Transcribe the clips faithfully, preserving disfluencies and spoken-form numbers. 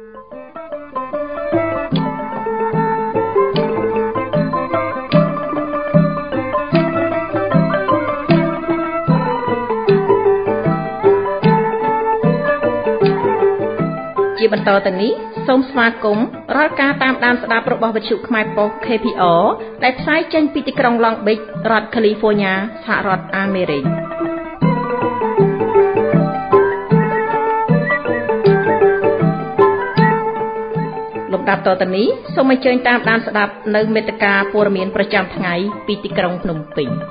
ជាបន្តទៅនេះសូមស្វាគមន៍រាល់ការតាមដានស្ដាប់របស់វិទ្យុខ្មែរប៉ុស្តិ៍ K P R ដែលផ្សាយចេញពីទីក្រុង Long Beach រដ្ឋ California សហរដ្ឋអាមេរិកលំដាប់តទៅនេះសូមអញ្ជើញតាមដានស្ដាប់នៅមេត្តាព័ត៌មានប្រចាំថ្ងៃពីទីក្រុងភ្នំពេញ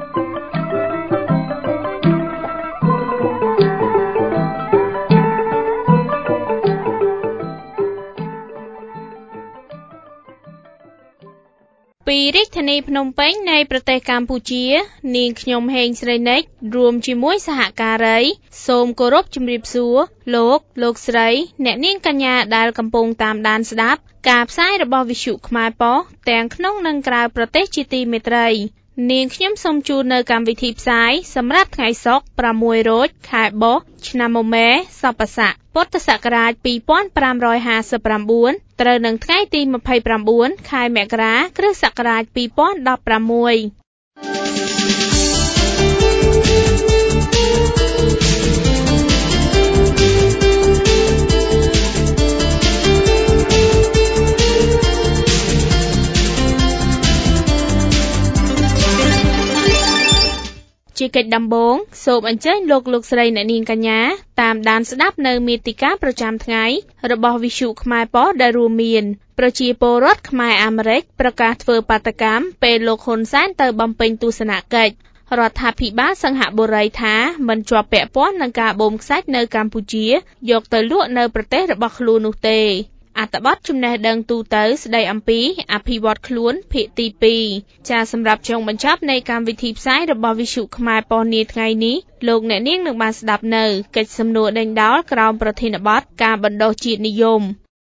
ពីរាជធានីភ្នំពេញនៃប្រទេសកម្ពុជានាងខ្ញុំហេងស្រីនិចរួមជាមួយសហការីសូមគោរពជំរាបសួរលោកលោកស្រីអ្នកនាងកញ្ញាដែលកំពុងតាមដានស្ដាប់ការផ្សាយរបស់វិទ្យុខ្មែរប៉ុស្តិ៍ទាំងក្នុងនិងក្រៅប្រទេសជាទីមេត្រីនាងខ្ញុំសូមជូននៅកម្មវិធីផ្សាយសម្រាប់ថ្ងៃសុក្រប្រាំមួយរោចខែបុស្សឆ្នាំមមែសប្បស័កពុទ្ធសករាជពីរពាន់ប្រាំរយហាសិបប្រាំបួនត្រូវនឹងថ្ងៃទីម្ភៃប្រាំបួនខែមករាគ្រិស្តសករាជពីរពាន់ដប់ប្រាំមួយជាកិច្ចដំបូងសូមអញ្ជើញលោកលោកស្រីអ្នកនាងកញ្ញាតាមដានស្ដាប់នៅមាតិកាប្រចាំថ្ងៃរបស់វិទ្យុខ្មែរប៉ុស្តិ៍ដែលរួមមានប្រជាពលរដ្ឋខ្មែរអាមេរិកប្រកាសធ្វើបាតកម្មពេលលោកហ៊ុនសែនទៅបំពេញទស្សនកិច្ចរដ្ឋាភិបាលសិង្ហបុរីថាមិនជាប់ពាក់ព័ន្ធនឹងការបូមខ្សាច់នៅកម្ពុជាយកទៅលក់នៅប្រទេសរបស់ខ្លួននោះទេអត្ថបទចំណេះដឹងទូទៅស្ដីអំពីអភិវឌ្ឍខ្លួនភាគទីពីរចាសម្រាប់ចុងបញ្ចប់នៃកម្មវិធីផ្សាយរបស់វិទ្យុខ្មែរប៉ុស្តិ៍នាថ្ងៃនេះលោកអ្នកនាងនឹងបានស្ដាប់នៅកិច្ចសំណួរដេញដោលក្រោមប្រធានបទការបណ្ដុះជាតិនិយម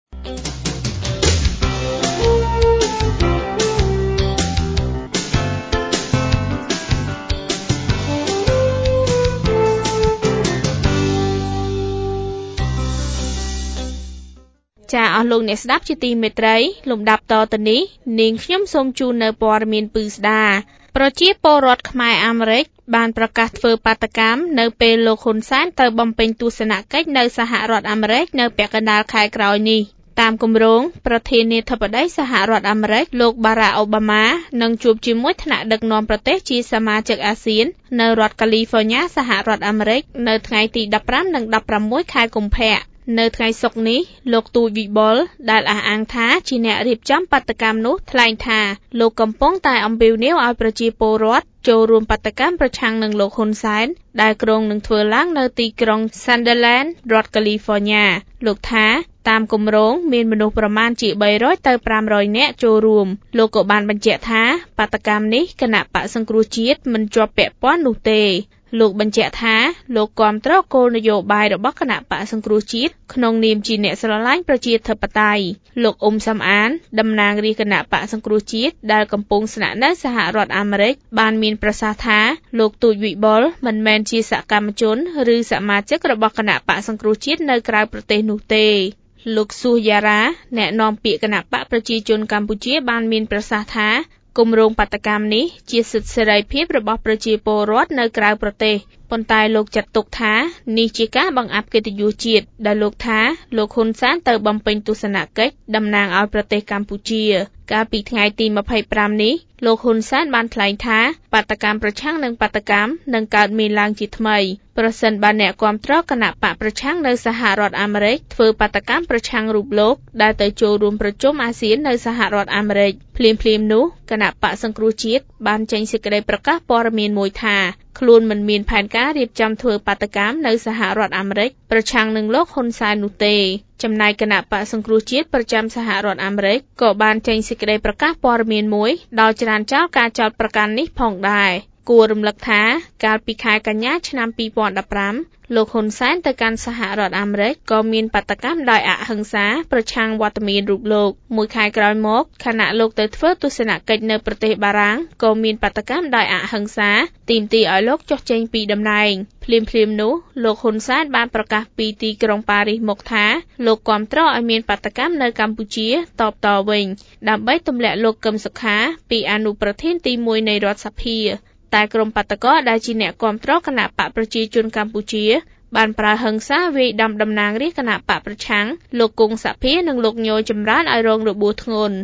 ចាអស់លោកអ្នកស្ដាប់ជាទីមេត្រីលំដាប់តទៅនេះនាងខ្ញុំសូមជូននៅព័ត៌មានពឺស្ដាប្រជាពលរដ្ឋខ្មែរអាមេរិកបានប្រកាសធ្វើបាតកម្មនៅពេលលោកហ៊ុនសែនទៅបំពេញទស្សនកិច្ចនៅសហរដ្ឋអាមេរិកនៅពាក់កណ្ដាលខែក្រោយនេះតាមគម្រោងប្រធានាធិបតីសហរដ្ឋអាមេរិកលោកបារ៉ាអូបាម៉ានឹងជួបជាមួយថ្នាក់ដឹកនាំប្រទេសជាសមាជិកអាស៊ាននៅរដ្ឋកាលីហ្វ័រញ៉ាសហរដ្ឋអាមេរិកនៅថ្ងៃទីដប់ប្រាំនិងដប់ប្រាំមួយខែកុម្ភៈនៅថ្ងៃសុក្រនេះលោកទូចវិបុលដែលអះអាងថាជាអ្នករៀបចំបាតកម្មនោះថ្លែងថាលោកកំពុងតែអំពាវនាវឲ្យប្រជាពលរដ្ឋចូលរួមបាតកម្មប្រឆាំងនឹងលោកហ៊ុនសែនដែលក្រុងនឹងធ្វើឡើងនៅទីក្រុង Sandland រដ្ឋកាលីហ្វ័រញ៉ាលោកថាតាមគម្រោងមានមនុស្សប្រមាណជាបីរយទៅប្រាំរយនាក់ចូលរួមលោកក៏បានបញ្ជាក់ថាបាតកម្មនេះគណៈបក្សសង្គ្រោះជាតិមិនជាប់ពាក់ព័ន្ធនោះទេលោកបញ្ជាក់ថាលោកគាំទ្រគោលនយោបាយរបស់គណៈបក្សសង្គ្រោះជាតិក្នុងនាមជាអ្នកស្រឡាញ់ប្រជាធិបតេយ្យលោកអ៊ុំសំអានតំណាងរាជគណៈបក្សសង្គ្រោះជាតិដែលកំពុងស្នាក់នៅសហរដ្ឋអាមេរិកបានមានប្រសាសន៍ថាលោកទូចវិបុលមិនមែនជាសកម្មជនឬសមាជិករបស់គណៈបក្សសង្គ្រោះជាតិនៅក្រៅប្រទេសនោះទេលោកស៊ូយ៉ារ៉ាអ្នកនាំពាក្យគណៈបកប្រជាជនកម្ពុជាបានមានប្រសាសន៍ថាគម្រោងបាតកម្មនេះជាសិទ្ធិសេរីភាពរបស់ប្រជាពលរដ្ឋនៅក្រៅប្រទេសប៉ុន្តែលោកចាត់ទុកថានេះជាការបង្អាប់កិត្តិយសជាតិដែលលោកថាលោកហ៊ុនសែនទៅបំពេញទស្សនកិច្ចតំណាងឲ្យប្រទេសកម្ពុជាកាលពីថ្ងៃទីម្ភៃប្រាំនេះលោកហ៊ុនសែនបានថ្លែងថាបាតកម្មប្រឆាំងនឹងបាតកម្មនឹងកើតមានឡើងជាថ្មីប្រសិនបើអ្នកគាំទ្រគណៈបកប្រឆាំងនៅសហរដ្ឋអាមេរិកធ្វើបាតកម្មប្រឆាំងរូបលោកដែលទៅចូលរួមប្រជុំអាស៊ាននៅសហរដ្ឋអាមេរិកភ្លាមៗនោះគណៈបកសង្គ្រោះជាតិបានចេញសេចក្តីប្រកាសព័ត៌មានមួយថាខ្លួនមិនមានផែនការរៀបចំធ្វើបាតកម្មនៅសហរដ្ឋអាមេរិកប្រឆាំងនឹងលោកហ៊ុនសែននោះទេចំណែកគណៈបកសង្គ្រោះជាតិប្រចាំសហរដ្ឋអាមេរិកក៏បានចេញសេចក្តីប្រកាសព័ត៌មានមួយដោយច្រានចោលការចោទប្រកាន់នេះផងដែរគួររំលឹកថាកាលពីខែកញ្ញាឆ្នាំពីរពាន់ដប់ប្រាំលោកហ៊ុនសែនទៅកាន់សហរដ្ឋអាមេរិកក៏មានបាតកម្មដោយអហិង្សាប្រឆាំងវត្តមានរូបលោកមួយខែក្រោយមកខណៈលោកទៅធ្វើទស្សនកិច្ចនៅប្រទេសបារាំងក៏មានបាតកម្មដោយអហិង្សាទាមទារឲ្យលោកចុះចេញពីតំណែងភ្លាមៗនោះលោកហ៊ុនសែនបានប្រកាសពីទីក្រុងប៉ារីសមកថាលោកគាំទ្រឲ្យមានបាតកម្មនៅកម្ពុជាតបតវិញដើម្បីទម្លាក់លោកកឹមសុខាពីអនុប្រធានទីមួយនៃរដ្ឋសភាតែក្រុមបាតកោដែលជាអ្នកគាំទ្រគណបកប្រជាជនកម្ពុជាបានប្រើហិង្សាវាយដំតំណាងរាស្ត្រគណបកប្រឆាំងលោកគង់សភានិងលោកញយចម្រើនឲ្យរងរបួសធ្ងន់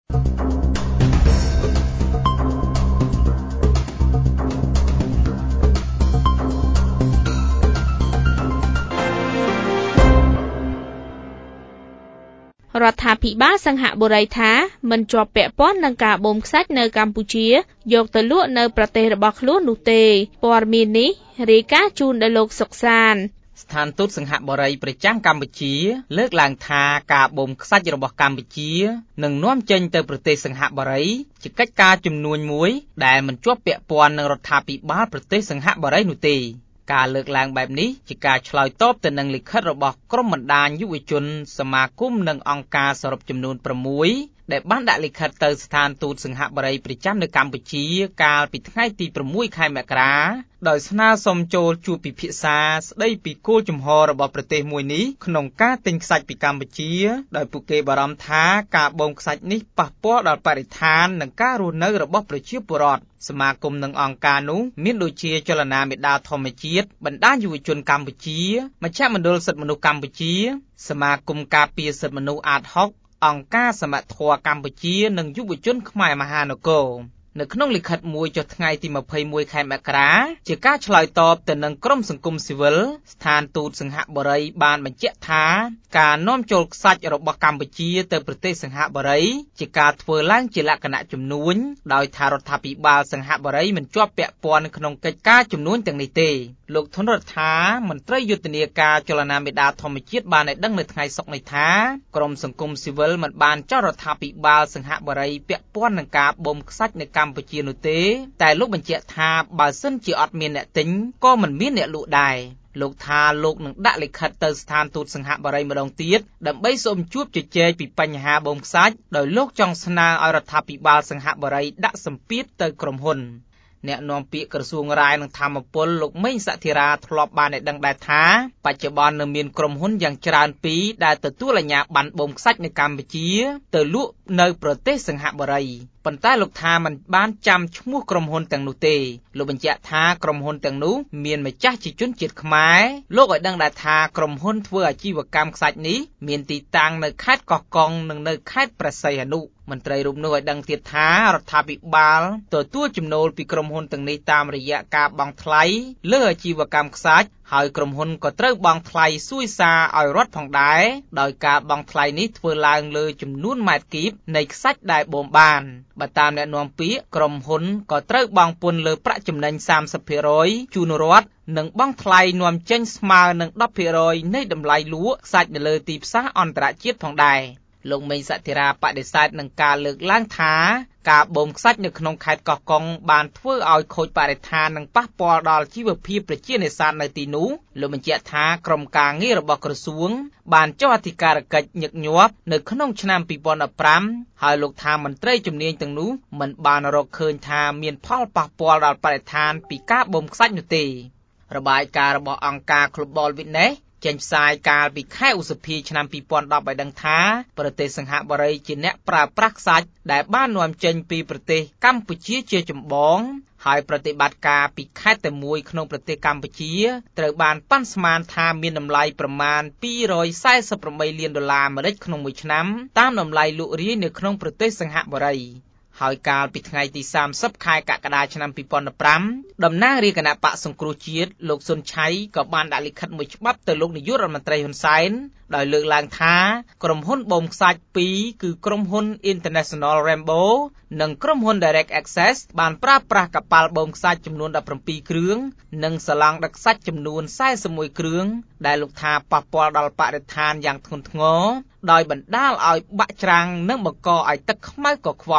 រដ្ឋាភិបាលសង្ហបុរីថាមិនជាប់ពាក់ព័ន្ធនឹងការបូមខ្សាច់នៅកម្ពុជាយកទៅលក់នៅប្រទេសរបស់ខ្លួននោះទេព័ត៌មាននេះរាយការណ៍ជូនដល់លោកសុកសានស្ថានទូតសង្ហបុរីប្រចាំកម្ពុជាលើកឡើងថាការបូមខ្សាច់របស់កម្ពុជានឹងនាំចេញទៅប្រទេសសង្ហបុរីជាកិច្ចការជំនួញមួយដែលមិនជាប់ពាក់ព័ន្ធនឹងរដ្ឋាភិបាលប្រទេសសង្ហបុរីនោះទេការលើកឡើងបែបនេះជាការឆ្លើយតបទៅនឹងលិខិតរបស់ក្រុមបណ្ដាញយុវជនសមាគមនិងអង្គការសរុបចំនួន៦ដែលបានដាក់លិខិតទៅស្ថានទូតសង្ហបុរីប្រចាំនៅកម្ពុជាកាលពីថ្ងៃទី៦ខែមករាដោយស្នើសុំចូលជួបពិភាក្សាស្ដីពីគោលជំហររបស់ប្រទេសមួយនេះក្នុងការទិញខ្សាច់ពីកម្ពុជាដោយពួកគេបារម្ភថាការបូមខ្សាច់នេះប៉ះពាល់ដល់បរិស្ថាននិងការរស់នៅរបស់ប្រជាពលរដ្ឋសមាគមនិងអង្គការនោះមានដូចជាចលនាមេដាធម្មជាតិបណ្ដាញយុវជនកម្ពុជាមជ្ឈមណ្ឌលសិទ្ធិមនុស្សកម្ពុជាសមាគមការពារសិទ្ធិមនុស្សអាតហុកអង្គការសមត្ថធម៌កម្ពុជានិងយុវជនខ្មែរមហានគរនៅក្នុងលិខិតមួយចុះថ្ងៃទី២១ខែមករាជាការឆ្លើយតបទៅនឹងក្រុមសង្គមស៊ីវិលស្ថានទូតសង្ហបុរីបានបញ្ជាក់ថាការនាំចូលខ្សាច់របស់កម្ពុជាទៅប្រទេសសង្ហបុរីជាការធ្វើឡើងជាលក្ខណៈជំនួញដោយថារដ្ឋាភិបាលសង្ហបុរីមិនជាប់ពាក់ព័ន្ធក្នុងកិច្ចការជំនួញទាំងនេះទេលោកធនរដ្ឋាមន្ត្រីយុទ្ធនាការចលនាមេដាធម្មជាតិបានឲ្យដឹងនៅថ្ងៃសុក្រនេះថាក្រុមសង្គមស៊ីវិលមិនបានចោទរដ្ឋាភិបាលសង្ហបុរីពាក់ព័ន្ធនឹងការបូមខ្សាច់នៅកម្ពុជានោះទេតែលោកបញ្ជាក់ថាបើសិនជាអត់មានអ្នកទិញក៏មិនមានអ្នកលក់ដែរលោកថាលោកនឹងដាក់លិខិតទៅស្ថានទូតសង្ហបុរីម្ដងទៀតដើម្បីសូមជួបជជែកពីបញ្ហាបូមខ្សាច់ដោយលោកចង់ស្នើឲ្យរដ្ឋាភិបាលសង្ហបុរីដាក់សម្ពាធទៅក្រុមហ៊ុនអ្នកនាំពាក្យក្រសួងរាយនឹងធម្មពលលោកមេងសធិរាធ្លាប់បានឲ្យដឹងដែរថាបច្ចុប្បន្ននៅមានក្រុមហ៊ុនយ៉ាងច្រើនពីរដែលទទួលអាជ្ញាប័ណ្ណបូមខ្សាច់នៅកម្ពុជាទៅលក់នៅប្រទេសសង្ហបុរីប៉ុន្តែលោកថាមិនបានចាំឈ្មោះក្រុមហ៊ុនទាំងនោះទេលោកបញ្ជាក់ថាក្រុមហ៊ុនទាំងនោះមានម្ចាស់ជាជនជាតិខ្មែរលោកឲ្យដឹងដែរថាក្រុមហ៊ុនធ្វើអាជីវកម្មខ្សាច់នេះមានទីតាំងនៅខេត្តកោះកុងនិងនៅខេត្តព្រះសីហនុមន្ត្រីរូបនោះឲ្យដឹងទៀតថារដ្ឋាភិបាលទទួលចំណូលពីក្រុមហ៊ុនទាំងនេះតាមរយៈការបង់ថ្លៃលើអាជីវកម្មខ្សាច់ហើយក្រុមហ៊ុនក៏ត្រូវបង់ថ្លៃសួយសារឲ្យរដ្ឋផងដែរដោយការបង់ថ្លៃនេះធ្វើឡើងលើចំនួនម៉ែត្រគីបនៃខ្សាច់ដែលបូមបានបើតាមអ្នកនាំពាក្យក្រុមហ៊ុនក៏ត្រូវបង់ពន្ធលើប្រាក់ចំណេញសាមសិបភាគរយជូនរដ្ឋនិងបង់ថ្លៃនាំចេញស្មើនឹងដប់ភាគរយនៃតម្លៃលក់ខ្សាច់នៅលើទីផ្សារអន្តរជាតិផងដែរលោកមេងសធិរាបដិសេធនឹងការលើកឡើងថាការបូមខ្សាច់នៅក្នុងខេត្តកោះកុងបានធ្វើឲ្យខូចបរិស្ថាននិងប៉ះពាល់ដល់ជីវភាពប្រជានេសាទនៅទីនោះលោកបញ្ជាក់ថាក្រុមការងាររបស់ក្រសួងបានចុះអធិការកិច្ចញឹកញាប់នៅក្នុងឆ្នាំពីរពាន់ដប់ប្រាំហើយលោកថាមន្ត្រីជំនាញទាំងនោះមិនបានរកឃើញថាមានផលប៉ះពាល់ដល់បរិស្ថានពីការបូមខ្សាច់នោះទេរបាយការណ៍របស់អង្គការ Global Witnessចេញផ្សាយកាលពីខែឧសភាឆ្នាំពីរពាន់ដប់ឲ្យដឹងថាប្រទេសសង្ហបុរីជាអ្នកប្រើប្រាស់ខ្សាច់ដែលបាននាំចេញពីប្រទេសកម្ពុជាជាចម្បងហើយប្រតិបត្តិការពីខេត្តតែមួយក្នុងប្រទេសកម្ពុជាត្រូវបានប៉ាន់ស្មានថាមានតម្លៃប្រមាណពីររយសែសិបប្រាំបីលានដុល្លារអាមេរិកក្នុងមួយឆ្នាំតាមតម្លៃលក់រាយនៅក្នុងប្រទេសសង្ហបុរីហើយកាលពីថ្ងៃទីសាមសិបខែកក្កដាឆ្នាំពីរពាន់ដប់ប្រាំតំណាងរាជគណៈបកសង្គ្រោះជាតិលោកសុនឆៃក៏បានដាក់លិខិតមួយច្បាប់ទៅលោកនាយករដ្ឋមន្ត្រីហ៊ុនសែនដោយលើកឡើងថាក្រុមហ៊ុនបូមខ្សាច់ពីរគឺក្រុមហ៊ុន International Rainbow និងក្រុមហ៊ុន Direct Access បានប្រើប្រាស់កប៉ាល់បូមខ្សាច់ចំនួនដប់ប្រាំពីរគ្រឿងនិងសាឡង់ដឹកខ្សាច់ចំនួនសែសិបមួយគ្រឿងដែលលោកថាប៉ះពាល់ដល់បរិស្ថានយ៉ាងធ្ងន់ធ្ងរដោយបណ្ដាលឲ្យបាក់ច្រាំងនិងបង្កឲ្យទឹកខ្មៅកខ្វក់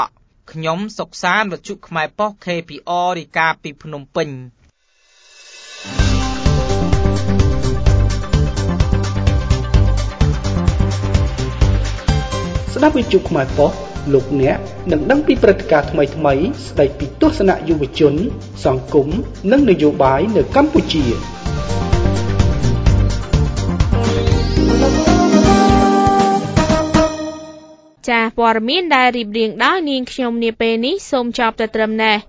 ខ្ញុំសុកសានវិទ្យុខ្មែរប៉ុស្តិ៍ ខេ ពី អារ រាយការណ៍ពីភ្នំពេញស្ដាប់វិទ្យុខ្មែរប៉ុស្តិ៍លោកអ្នកនឹងដឹងពីព្រឹត្តិការណ៍ថ្មីៗស្ដីពីទស្សនៈយុវជនសង្គមនិងនយោបាយនៅកម្ពុជាចា៎ព័ត៌មានដែលរៀបរៀងដោយនាងខ្ញុំនាពេលនេះសូមចប់តែត្រឹមនេះ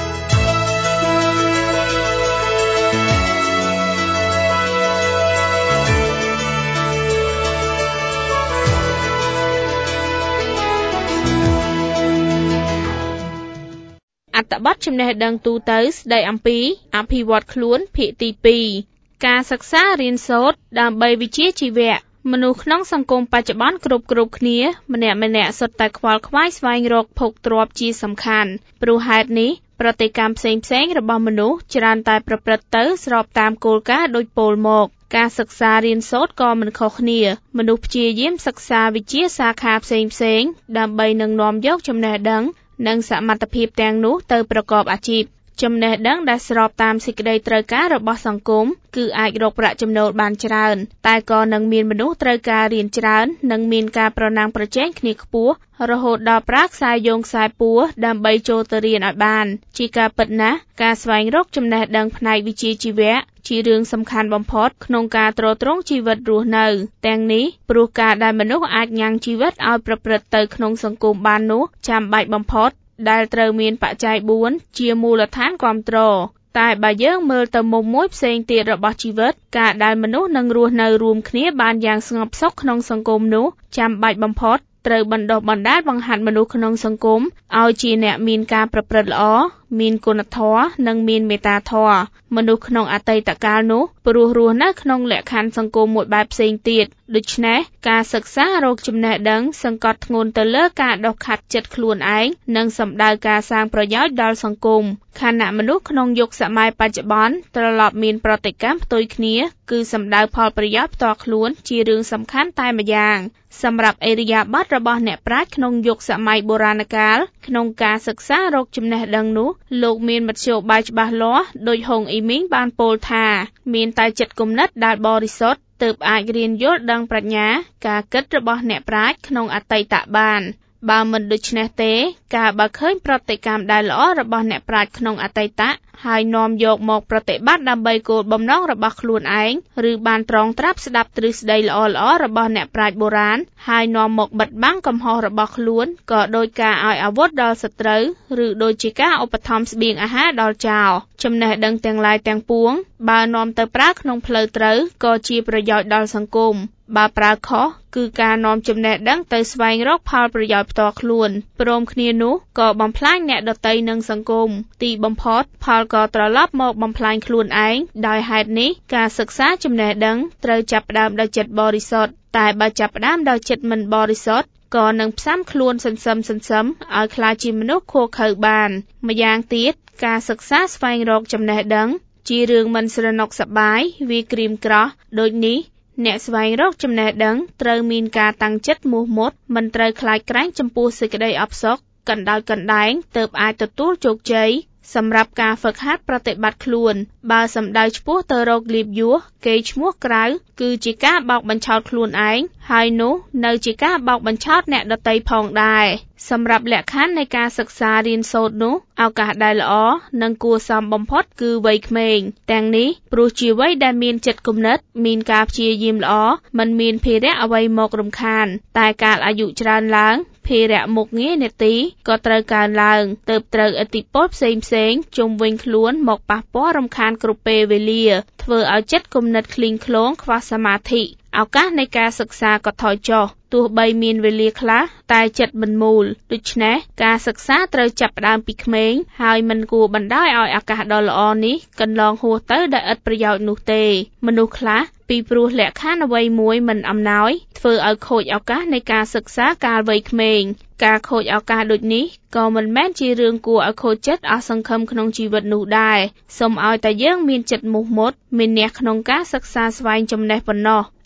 អត្ថបទចំណេះដឹងទូទៅស្ដីអំពីអភិវឌ្ឍខ្លួនភាគទីពីរការសិក្សារៀនសូត្រដើម្បីវិជ្ជាជីវៈមនុស្សក្នុងសង្គមបច្ចុប្បន្នគ្រប់គ្រប់គ្នាម្នាក់ម្នាក់សុទ្ធតែខ្វល់ខ្វាយស្វែងរកភោគទ្រព្យជាសំខាន់ព្រោះហេតុនេះប្រតិកម្មផ្សេងផ្សេងរបស់មនុស្សច្រើនតែប្រព្រឹត្តទៅស្របតាមគោលការណ៍ដូចពោលមកការសិក្សារៀនសូត្រក៏មិនខុសគ្នាមនុស្សព្យាយាមសិក្សាវិជ្ជាសាខាផ្សេងផ្សេងដើម្បីនឹងនាំយកចំណេះដឹងនិងសមត្ថភាពទាំងនោះទៅប្រកបអាជីពចំណេះដឹងដែលស្របតាមសេចក្តីត្រូវការរបស់សង្គមគឺអាចរកប្រាក់ចំណូលបានច្រើនតែក៏នឹងមានមនុស្សត្រូវការរៀនច្រើននិងមានការប្រណាំងប្រជែងគ្នាខ្ពស់រហូតដល់ប្រើខ្សែយោងខ្សែពួរដើម្បីចូលទៅរៀនឲ្យបានជាការពិតណាស់ការស្វែងរកចំណេះដឹងផ្នែកវិជ្ជាជីវៈជារឿងសំខាន់បំផុតក្នុងការទ្រទ្រង់ជីវិតរស់នៅទាំងនេះព្រោះការដែលមនុស្សអាចញ៉ាំងជីវិតឲ្យប្រព្រឹត្តទៅក្នុងសង្គមបាននោះចាំបាច់បំផុតដែលត្រូវមានបច្ច័យបួនជាមូលដ្ឋានគាំទ្រតែបើយើងមើលទៅមុំមួយផ្សេងទៀតរបស់ជីវិតការដែលមនុស្សនឹងរស់នៅរួមគ្នាបានយ៉ាងស្ងប់សុខក្នុងសង្គមនោះចាំបាច់បំផុតត្រូវបណ្ដុះបណ្ដាលបង្ហាត់មនុស្សក្នុងសង្គមឲ្យជាអ្នកមានការប្រព្រឹត្តល្អមានគុណធម៌និងមានមេត្តាធម៌មនុស្សក្នុងអតីតកាលនោះព្រោះរស់នៅក្នុងលក្ខខណ្ឌសង្គមមួយបែបផ្សេងទៀតដូច្នេះការសិក្សារកចំណេះដឹងសង្កត់ធ្ងន់ទៅលើការដុសខាត់ចិត្តខ្លួនឯងនិងសម្ដៅការសាងប្រយោជន៍ដល់សង្គមខណៈមនុស្សក្នុងយុគសម័យបច្ចុប្បន្នត្រឡប់មានប្រតិកម្មផ្ទុយគ្នាគឺសម្ដៅផលប្រយោជន៍ផ្ទាល់ខ្លួនជារឿងសំខាន់តែម្យ៉ាងសម្រាប់អេរិយាបថរបស់អ្នកប្រាជ្ញក្នុងយុគសម័យបុរាណកាលក្នុងការសិក្សារកចំណេះដឹងនោះលោកមានមធ្យោបាយច្បាស់លាស់ដោយហុងអ៊ីមីងបានពោលថាមានតែចិត្តគំនិតដែលបរិសុទ្ធទើបអាចរៀនយល់ដឹងប្រាជ្ញាការគិតរបស់អ្នកប្រាជ្ញក្នុងអតីតបានបើមិនដូច្នេះទេការបើឃើញប្រតិកម្មដែលល្អរបស់អ្នកប្រាជ្ញក្នុងអតីតហើយនាំយកមកប្រតិបត្តិដើម្បីគោលបំណងរបស់ខ្លួនឯងឬបានត្រងត្រាប់ស្ដាប់ទ្រឹស្ដីល្អៗរបស់អ្នកប្រាជ្ញបុរាណហើយនាំមកបិទបាំងកំហុសរបស់ខ្លួនក៏ដោយការឲ្យអាវុធដល់សត្រូវឬដូចជាការឧបត្ថម្ភស្បៀងអាហារដល់ចោរចំណេះដឹងទាំងឡាយទាំងពួងបើនាំទៅប្រើក្នុងផ្លូវត្រូវក៏ជាប្រយោជន៍ដល់សង្គមបើប្រើខុសគឺការនាំចំណេះដឹងទៅស្វែងរកផលប្រយោជន៍ផ្ទាល់ខ្លួនព្រមគ្នានោះក៏បំផ្លាញអ្នកដទៃនិងសង្គមទីបំផុតផលក៏ត្រឡប់មកបំផ្លាញខ្លួនឯងដោយហេតុនេះការសិក្សាចំណេះដឹងត្រូវចាប់ផ្ដើមដោយចិត្តបរិសុទ្ធតែបើចាប់ផ្ដើមដោយចិត្តមិនបរិសុទ្ធក៏នឹងផ្សាំខ្លួនសន្សឹមសន្សឹមឲ្យក្លាយជាមនុស្សខូខើបានម្យ៉ាងទៀតការសិក្សាស្វែងរកចំណេះដឹងជារឿងមិនស្រណុកសប្បាយវាក្រៀមក្រោះដូចនេះអ្នកស្វែងរកចំណេះដឹងត្រូវមានការតាំងចិត្តមោះមុតមិនត្រូវខ្លាចក្រែងចំពោះសេចក្តីអផ្សុកកណ្ដោចកណ្ដែងទើបអាចទទួលជោគជ័យសម្រាប់ការហ្វឹកហាត់ប្រតិបត្តិខ្លួនបើសម្ដៅឆ្ពោះទៅរកលៀបយួរគេឈ្មោះក្រៅគឺជាការបោកបញ្ឆោតខ្លួនឯងហើយនោះនៅជាការបោកបញ្ឆោតអ្នកដទៃផងដែរសម្រាប់លក្ខខណ្ឌនៃការសិក្សារៀនសូត្រនោះឱកាសដែលល្អនិងគួរសមបំផុតគឺវ័យក្មេងទាំងនេះព្រោះជាវ័យដែលមានចិត្តគំនិតមានការព្យាយាមល្អមិនមានភារៈអ្វីមករំខានតែកាលអាយុច្រើនឡើងភារៈមុខងារនេតិក៏ត្រូវកើនឡើងទើបត្រូវឥទ្ធិពលផ្សេងផ្សេងជុំវិញខ្លួនមកប៉ះពាល់រំខានគ្រប់ពេលវេលាធ្វើឲ្យចិត្តគំនិតឃ្លីងឃ្លោងខ្វះសមាធិឱកាសនៃការសិក្សាក៏ថយចុះទោះបីមានវេលាខ្លះតែចិត្តមិនមូលដូច្នេះការសិក្សាត្រូវចាប់ផ្ដើមពីក្មេងហើយមិនគួរបណ្តោយឲ្យឱកាសដ៏ល្អនេះកន្លងហួសទៅដោយឥតប្រយោជន៍នោះទេមនុស្សខ្លះពីព្រោះលក្ខខណ្ឌអ្វីមួយមិនអំណោយធ្វើឲ្យខូចឱកាសនៃការសិក្សាកាលវ័យក្មេងការខូចឱកាសដូចនេះក៏មិនមែនជារឿងគួរឲ្យខូចចិត្តអស់សង្ឃឹមក្នុងជីវិតនោះដែរសូមឲ្យតែយើងមានចិត្តមោះមុតមានអ្នកក្នុងការសិក្សាស្វែងចំណេះប៉ុណ្ណោះ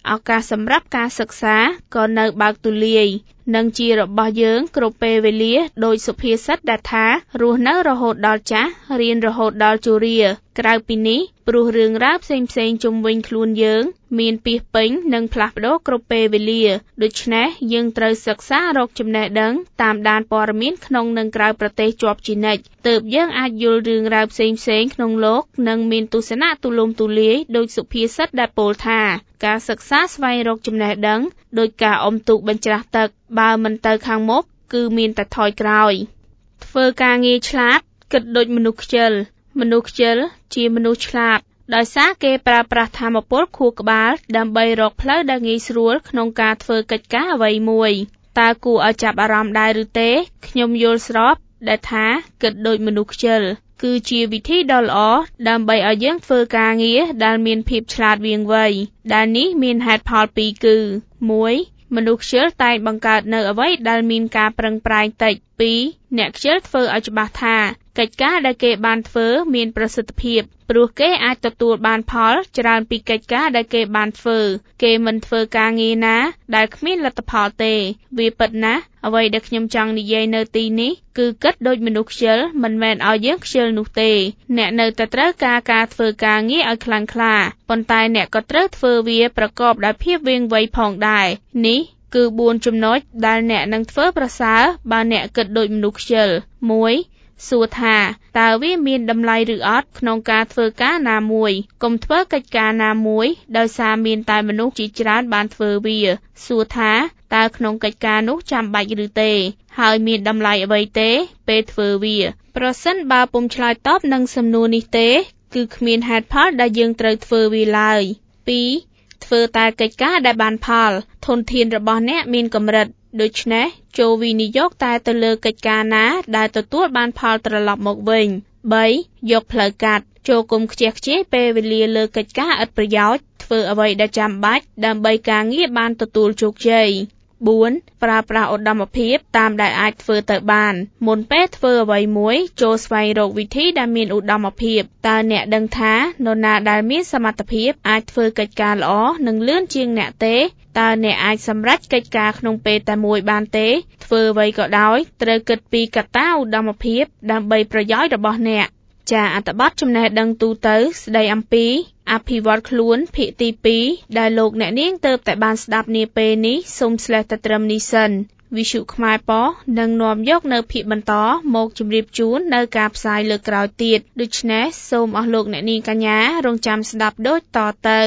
ឱកាសសម្រាប់ការសិក្សាក៏នៅបើកទូលាយនិងជារបស់យើងគ្រប់ពេលវេលាដោយសុភាសិតដែលថារស់នៅរហូតដល់ចាស់រៀនរហូតដល់ជរាក្រៅពីនេះព្រោះរឿងរ៉ាវផ្សេងផ្សេងជុំវិញខ្លួនយើងមានពាសពេញនិងផ្លាស់ប្ដូរគ្រប់ពេលវេលាដូច្នេះយើងត្រូវសិក្សារកចំណេះដឹងតាមដានព័ត៌មានក្នុងនិងក្រៅប្រទេសជាប់ជានិច្ចទើបយើងអាចយល់រឿងរ៉ាវផ្សេងផ្សេងក្នុងលោកនិងមានទស្សនៈទូលំទូលាយដោយសុភាសិតដែលពោលថាការសិក្សាស្វែងរកចំណេះដឹងដោយការអុំទូកបញ្ច្រាស់ទឹកបើមិនទៅខាងមុខគឺមានតែថយក្រោយធ្វើការងារឆ្លាតគិតដូចមនុស្សខ្ជិលមនុស្សខ្ជិលជាមនុស្សឆ្លាតដោយសារគេប្រើប្រាស់ថាមពលខួរក្បាលដើម្បីរកផ្លូវដែលងាយស្រួលក្នុងការធ្វើកិច្ចការអ្វីមួយតើគួរឲ្យចាប់អារម្មណ៍ដែរឬទេខ្ញុំយល់ស្របដែលថាគិតដូចមនុស្សខ្ជិលគឺជាវិធីដ៏ល្អដើម្បីឲ្យយើងធ្វើការងារដែលមានភាពឆ្លាតវាងវៃដែលនេះមានហេតុផលពីរគឺមួយមនុស្សខ្ជិលតែងបង្កើតនៅអ្វីដែលមានការប្រឹងប្រែងតិចពីរអ្នកខ្ជិលធ្វើឲ្យច្បាស់ថាកិច្ចការដែលគេបានធ្វើមានប្រសិទ្ធភាពព្រោះគេអាចទទួលបានផលច្រើនពីកិច្ចការដែលគេបានធ្វើគេមិនធ្វើការងារណាដែលគ្មានលទ្ធផលទេវាពិតណាស់អ្វីដែលខ្ញុំចង់និយាយនៅទីនេះគឺគិតដូចមនុស្សខ្ជិលមិនមែនឲ្យយើងខ្ជិលនោះទេអ្នកនៅតែត្រូវការការធ្វើការងារឲ្យខ្លាំងក្លាប៉ុន្តែអ្នកក៏ត្រូវធ្វើវាប្រកបដោយភាពវាងវៃផងដែរនេះគឺបួនចំណុចដែលអ្នកនឹងធ្វើប្រសើរបើអ្នកគិតដូចមនុស្សខ្ជិលមួយសួរថាតើវាមានតម្លៃឬអត់ក្នុងការធ្វើការណាមួយកុំធ្វើកិច្ចការណាមួយដោយសារមានតែមនុស្សជាច្រើនបានធ្វើវាសួរថាតើក្នុងកិច្ចការនោះចាំបាច់ឬទេហើយមានតម្លៃអ្វីទេពេលធ្វើវាប្រសិនបើពុំឆ្លើយតបនឹងសំណួរនេះទេគឺគ្មានហេតុផលដែលយើងត្រូវធ្វើវាឡើយពីរធ្វើតែកិច្ចការដែលបានផលធនធានរបស់អ្នកមានកម្រិតដូច្នេះចូលវិនិយោគតែទៅលើកិច្ចការណាដែលទទួលបានផលត្រឡប់មកវិញបីយកផ្លូវកាត់ចូលគុំខ្ជះខ្ជាយពេលវេលាលើកិច្ចការឥតប្រយោជន៍ធ្វើអ្វីដែលចាំបាច់ដើម្បីការងារបានទទួលជោគជ័យបួនប្រើប្រាស់ឧត្តមភាពតាមដែលអាចធ្វើទៅបានមុនពេលធ្វើអ្វីមួយចូលស្វែងរកវិធីដែលមានឧត្តមភាពតើអ្នកដឹងថានរណាដែលមានសមត្ថភាពអាចធ្វើកិច្ចការល្អនិងលឿនជាងអ្នកទេតើអ្នកអាចសម្រេចកិច្ចការក្នុងពេលតែមួយបានទេធ្វើអ្វីក៏ដោយត្រូវគិតពីកត្តាឧត្តមភាពដើម្បីប្រយោជន៍របស់អ្នកចាអត្ថបទចំណេះដឹងទូទៅស្ដីអំពីអភិវឌ្ឍខ្លួនភាគទីពីរដែលលោកអ្នកនាងទើបតែបានស្ដាប់នាពេលនេះសូមស្លេះតែត្រឹមនេះសិនវិទ្យុខ្មែរប៉ុស្តិ៍នឹងនាំយកនៅភាគបន្តមកជម្រាបជូននៅការផ្សាយលើកក្រោយទៀតដូច្នេះសូមអស់លោកអ្នកនាងកញ្ញារងចាំស្ដាប់ដូចតទៅ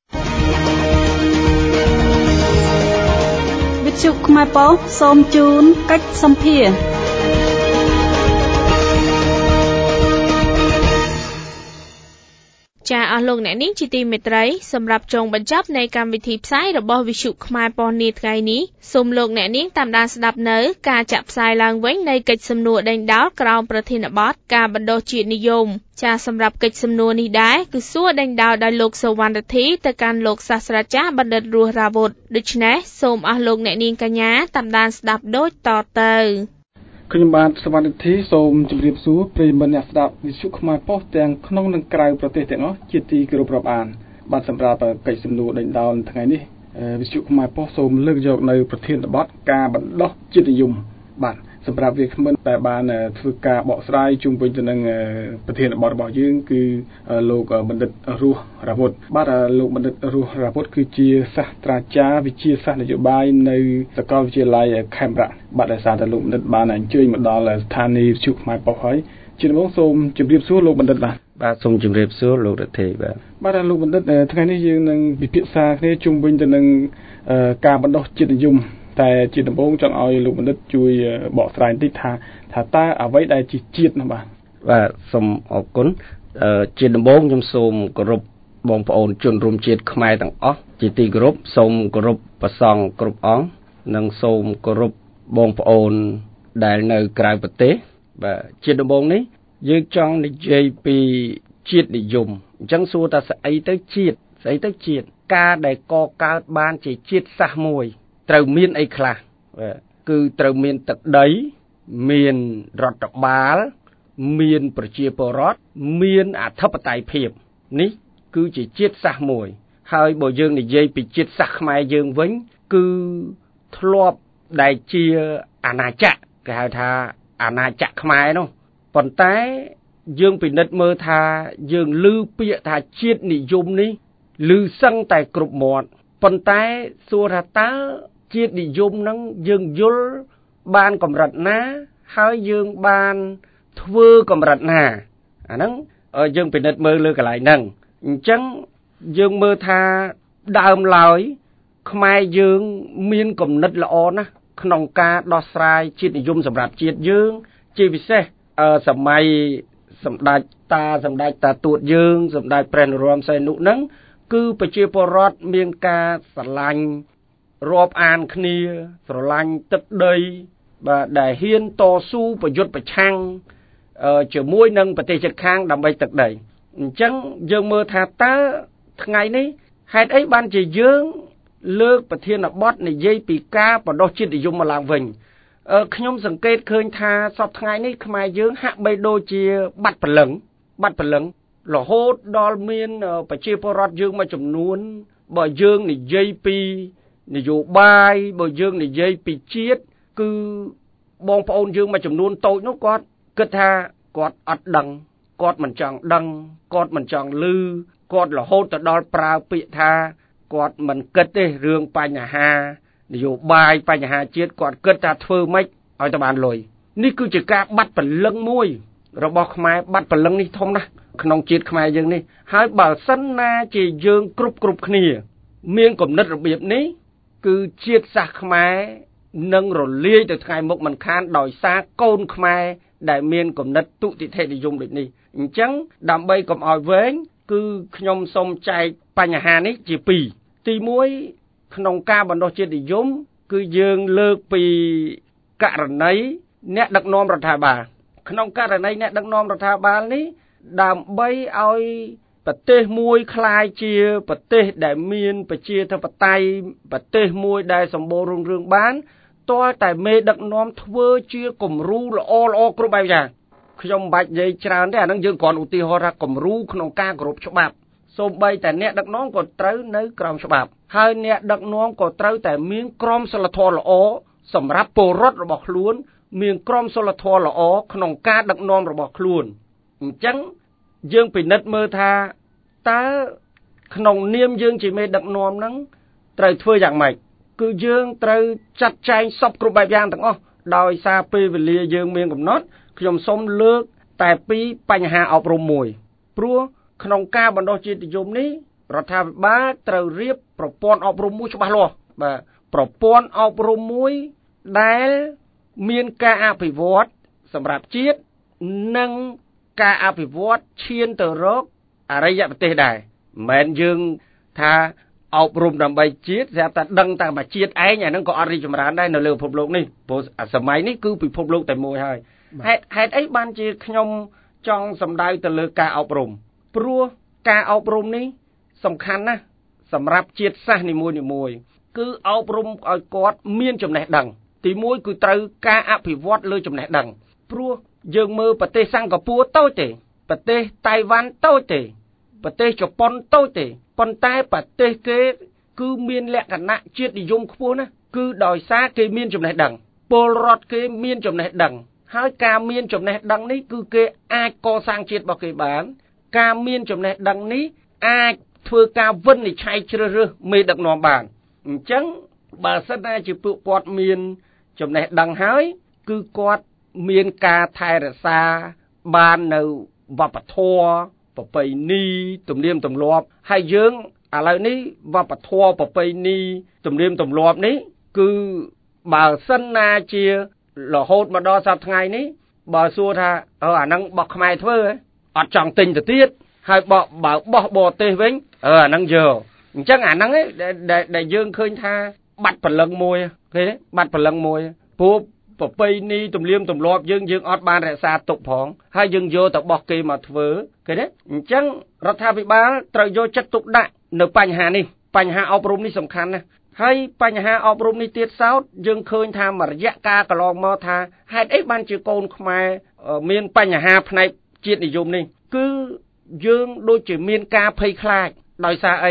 វិទ្យុខ្មែរប៉ុស្តិ៍សូមជូនកិច្ចសម្ភារចាអស់លោកអ្នកនាងជាទីមេត្រីសម្រាប់ចុងបញ្ចប់នៃកម្មវិធីផ្សាយរបស់វិទ្យុខ្មែរប៉ុស្តិ៍នាថ្ងៃនេះសូមលោកអ្នកនាងតាមដានស្ដាប់នៅការចាក់ផ្សាយឡើងវិញនៃកិច្ចសំណួរដេញដោលក្រោមប្រធានបទការបណ្ដុះជាតិនិយមចាសម្រាប់កិច្ចសំណួរនេះដែរគឺសួរដេញដោលដោយលោកសវណ្ណរិទ្ធីទៅកាន់លោកសាស្ត្រាចារ្យបណ្ឌិតរស់រាវុធដូច្នេះសូមអស់លោកអ្នកនាងកញ្ញាតាមដានស្ដាប់ដូចតទៅខ្ញុំបាទសវណ្ណរិទ្ធីសូមជម្រាបសួរប្រិយមិត្តអ្នកស្ដាប់វិទ្យុខ្មែរប៉ុស្តិ៍ទាំងក្នុងនិងក្រៅប្រទេសទាំងអស់ជាទីគោរពរាប់អានបាទសម្រាប់កិច្ចសំណួរដេញដោលថ្ងៃនេះវិទ្យុខ្មែរប៉ុស្តិ៍សូមលើកយកនៅប្រធានបទការបណ្ដុះជាតិនិយមបាទសម្រាប់វាគ្មិនដែលបានធ្វើការបកស្រាយជុំវិញទៅនឹងប្រធានបទរបស់យើងគឺលោកបណ្ឌិតរស់រាវុធបាទលោកបណ្ឌិតរស់រាវុធគឺជាសាស្ត្រាចារ្យវិទ្យាសាស្ត្រនយោបាយនៅសាកលវិទ្យាល័យខេមរៈបាទដោយសារតែលោកបណ្ឌិតបានអញ្ជើញមកដល់ស្ថានីយ៍វិទ្យុខ្មែរប៉ុស្តិ៍ហើយជាដំបូងសូមជម្រាបសួរលោកបណ្ឌិតបាទបាទសូមជម្រាបសួរលោករិទ្ធីបាទបាទលោកបណ្ឌិតថ្ងៃនេះយើងនឹងពិភាក្សាគ្នាជុំវិញទៅនឹងការបណ្ដុះជាតិនិយមតែជាដំបូងចង់ឲ្យលោកបណ្ឌិតជួយបកស្រាយបន្តិចថាថាតើអ្វីដែលជាជាតិនោះបាទបាទសូមអរគុណជាដំបូងខ្ញុំសូមគោរពបងប្អូនជនរួមជាតិខ្មែរទាំងអស់ជាទីគោរពសូមគោរពព្រះសង្ឃគ្រប់អង្គនិងសូមគោរពបងប្អូនដែលនៅក្រៅប្រទេសបាទជាដំបូងនេះយើងចង់និយាយពីជាតិនិយមអញ្ចឹងសួរថាស្អីទៅជាតិស្អីទៅជាតិការដែលកកើតបានជាជាតិសាសន៍មួយត្រូវមានអីខ្លះគឺត្រូវមានទឹកដីមានរដ្ឋបាលមានប្រជាពលរដ្ឋមានអធិបតេយ្យភាពនេះគឺជាជាតិសាសន៍មួយហើយបើយើងនិយាយពីជាតិសាសន៍ខ្មែរយើងវិញគឺធ្លាប់ដែលជាអាណាចក្រគេហៅថាអាណាចក្រខ្មែរនោះប៉ុន្តែយើងពិនិត្យមើលថាយើងឮពាក្យថាជាតិនិយមនេះឮសឹងតែគ្រប់មាត់ប៉ុន្តែសួរថាតើជាតិនិយមហ្នឹងយើងយល់បានកម្រិតណាហើយយើងបានធ្វើកម្រិតណាអាហ្នឹងយើងពិនិត្យមើលលើកន្លែងហ្នឹងអញ្ចឹងយើងមើលថាដើមឡើយខ្មែរយើងមានគំនិតល្អណាស់ក្នុងការដោះស្រាយជាតិនិយមសម្រាប់ជាតិយើងជាពិសេសសម័យសម្ដេចតាសម្ដេចតាទួតយើងសម្ដេចព្រះនរោត្តមសីហនុហ្នឹងគឺប្រជាពលរដ្ឋមានការស្រឡាញ់រាប់អានគ្នាស្រឡាញ់ទឹកដីបាទដែលហ៊ានតស៊ូប្រយុទ្ធប្រឆាំងជាមួយនឹងប្រទេសជិតខាងដើម្បីទឹកដីអញ្ចឹងយើងមើលថាតើថ្ងៃនេះហេតុអីបានជាយើងលើកប្រធានបទនិយាយពីការបណ្ដុះជាតិនិយមមកឡើងវិញខ្ញុំសង្កេតឃើញថាសពថ្ងៃនេះខ្មែរយើងហាក់បីដូចជាបាត់ព្រលឹងបាត់ព្រលឹងរហូតដល់មានប្រជាពលរដ្ឋយើងមួយចំនួនបើយើងនិយាយពីនយោបាយបើយើងនិយាយពីជាតិគឺបងប្អូនយើងមួយចំនួនតូចនោះគាត់គិតថាគាត់អត់ដឹងគាត់មិនចង់ដឹងគាត់មិនចង់ឮគាត់រហូតទៅដល់ប្រើពាក្យថាគាត់មិនគិតទេរឿងបញ្ហានយោបាយបញ្ហាជាតិគាត់គិតថាធ្វើម៉េចឲ្យទៅបានលុយនេះគឺជាការបាត់ព្រលឹងមួយរបស់ខ្មែរបាត់ព្រលឹងនេះធំណាស់ក្នុងជាតិខ្មែរយើងនេះហើយបើសិនណាជាយើងគ្រប់គ្រប់គ្នាមានគំនិតរបៀបនេះគឺជាតិសាសន៍ខ្មែរនឹងរលាយទៅថ្ងៃមុខមិនខានដោយសារកូនខ្មែរដែលមានគំនិតទុតិយនិយមដូចនេះអញ្ចឹងដើម្បីកុំឲ្យវែងគឺខ្ញុំសូមចែកបញ្ហានេះជាពីរទីមួយក្នុងការបណ្ដុះជាតិនិយមគឺយើងលើកពីករណីអ្នកដឹកនាំរដ្ឋាភិបាលក្នុងករណីអ្នកដឹកនាំរដ្ឋាភិបាលនេះដើម្បីឲ្យប្រទេសមួយคล้ายជាប្រទេសដែលមានប្រជាធិបតេយ្យប្រទេសមួយដែលសម្បូររុងរឿងបានទាល់តែមេដឹកនាំធ្វើជាគំរូល្អល្អគ្រប់បែបយ៉ាងខ្ញុំមិនបាច់និយាយច្រើនទេអានឹងយើងគ្រាន់ឧទាហរណ៍ថាគំរូក្នុងការគោរពច្បាប់សូម្បីតែអ្នកដឹកនាំក៏ត្រូវនៅក្រោមច្បាប់ហើយអ្នកដឹកនាំក៏ត្រូវតែមានក្រមសីលធម៌ល្អសម្រាប់ពលរដ្ឋរបស់ខ្លួនមានក្រមសីលធម៌ល្អក្នុងការដឹកនាំរបស់ខ្លួនអញ្ចឹងយើងពិនិត្យមើលថាតើក្នុងនាមយើងជាមេដឹកនាំហ្នឹងត្រូវធ្វើយ៉ាងម៉េចគឺយើងត្រូវចាត់ចែងសពគ្រប់បែបយ៉ាងទាំងអស់ដោយសារពេលវេលាយើងមានកំណត់ខ្ញុំសូមលើកតែពីបញ្ហាអប់រំមួយព្រោះក្នុងការបណ្ដុះជាតិនិយមនេះរដ្ឋាភិបាលត្រូវរៀបប្រព័ន្ធអប់រំមួយច្បាស់លាស់បាទប្រព័ន្ធអប់រំមួយដែលមានការអភិវឌ្ឍសម្រាប់ជាតិនិងការអភិវឌ្ឍឈានទៅរកអរិយប្រទេសដែរមិនមែនយើងថាអប់រំដើម្បីជាតិស្រាប់តែដឹងតែមកជាតិឯងអាហ្នឹងក៏អត់រីកចម្រើនដែរនៅលើពិភពលោកនេះព្រោះសម័យនេះគឺពិភពលោកតែមួយហើយហេតុហេតុអីបានជាខ្ញុំចង់សម្ដៅទៅលើការអប់រំព្រោះការអប់រំនេះសំខាន់ណាស់សម្រាប់ជាតិសាសន៍នីមួយៗគឺអប់រំឲ្យគាត់មានចំណេះដឹងទីមួយគឺត្រូវការអភិវឌ្ឍលើចំណេះដឹងព្រោះយើងមើលប្រទេសសិង្ហបុរីតូចទេប្រទេសតៃវ៉ាន់តូចទេប្រទេសជប៉ុនតូចទេប៉ុន្តែប្រទេសគេគឺមានលក្ខណៈជាតិនិយមខ្ពស់ណាស់គឺដោយសារគេមានចំណេះដឹងពលរដ្ឋគេមានចំណេះដឹងហើយការមានចំណេះដឹងនេះគឺគេអាចកសាងជាតិរបស់គេបានការមានចំណេះដឹងនេះអាចធ្វើការវិនិច្ឆ័យជ្រើសរើសមេដឹកនាំបានអញ្ចឹងបើសិនណាជាពួកគាត់មានចំណេះដឹងហើយគឺគាត់មានការថែរក្សាបាននៅវប្បធម៌ប្រពៃណីទំនៀមទម្លាប់ហើយយើងឥឡូវនេះវប្បធម៌ប្រពៃណីទំនៀមទម្លាប់នេះគឺបើសិនណាជារហូតមកដល់សប្តាហ៍ថ្ងៃនេះបើសួរថាអឺអាហ្នឹងបោះខ្មែរធ្វើអត់ចង់ទិញទៅទៀតហើយបើបើបោះបរទេសវិញអឺអាហ្នឹងយកអញ្ចឹងអាហ្នឹងដែលយើងឃើញថាបាត់ព្រលឹងមួយឃើញទេបាត់ព្រលឹងមួយព្រោះប្រពៃណីទំនៀមទម្លាប់យើងយើងអត់បានរក្សាទុកផងហើយយើងយកទៅបោះគេមកធ្វើឃើញទេអញ្ចឹងរដ្ឋាភិបាលត្រូវយកចិត្តទុកដាក់នៅបញ្ហានេះបញ្ហាអប់រំនេះសំខាន់ណាស់ហើយបញ្ហាអប់រំនេះទៀតសោតយើងឃើញថាមួយរយៈកាលកន្លងមកថាហេតុអីបានជាកូនខ្មែរមានបញ្ហាផ្នែកជាតិនិយមនេះគឺយើងដូចជាមានការភ័យខ្លាចដោយសារអី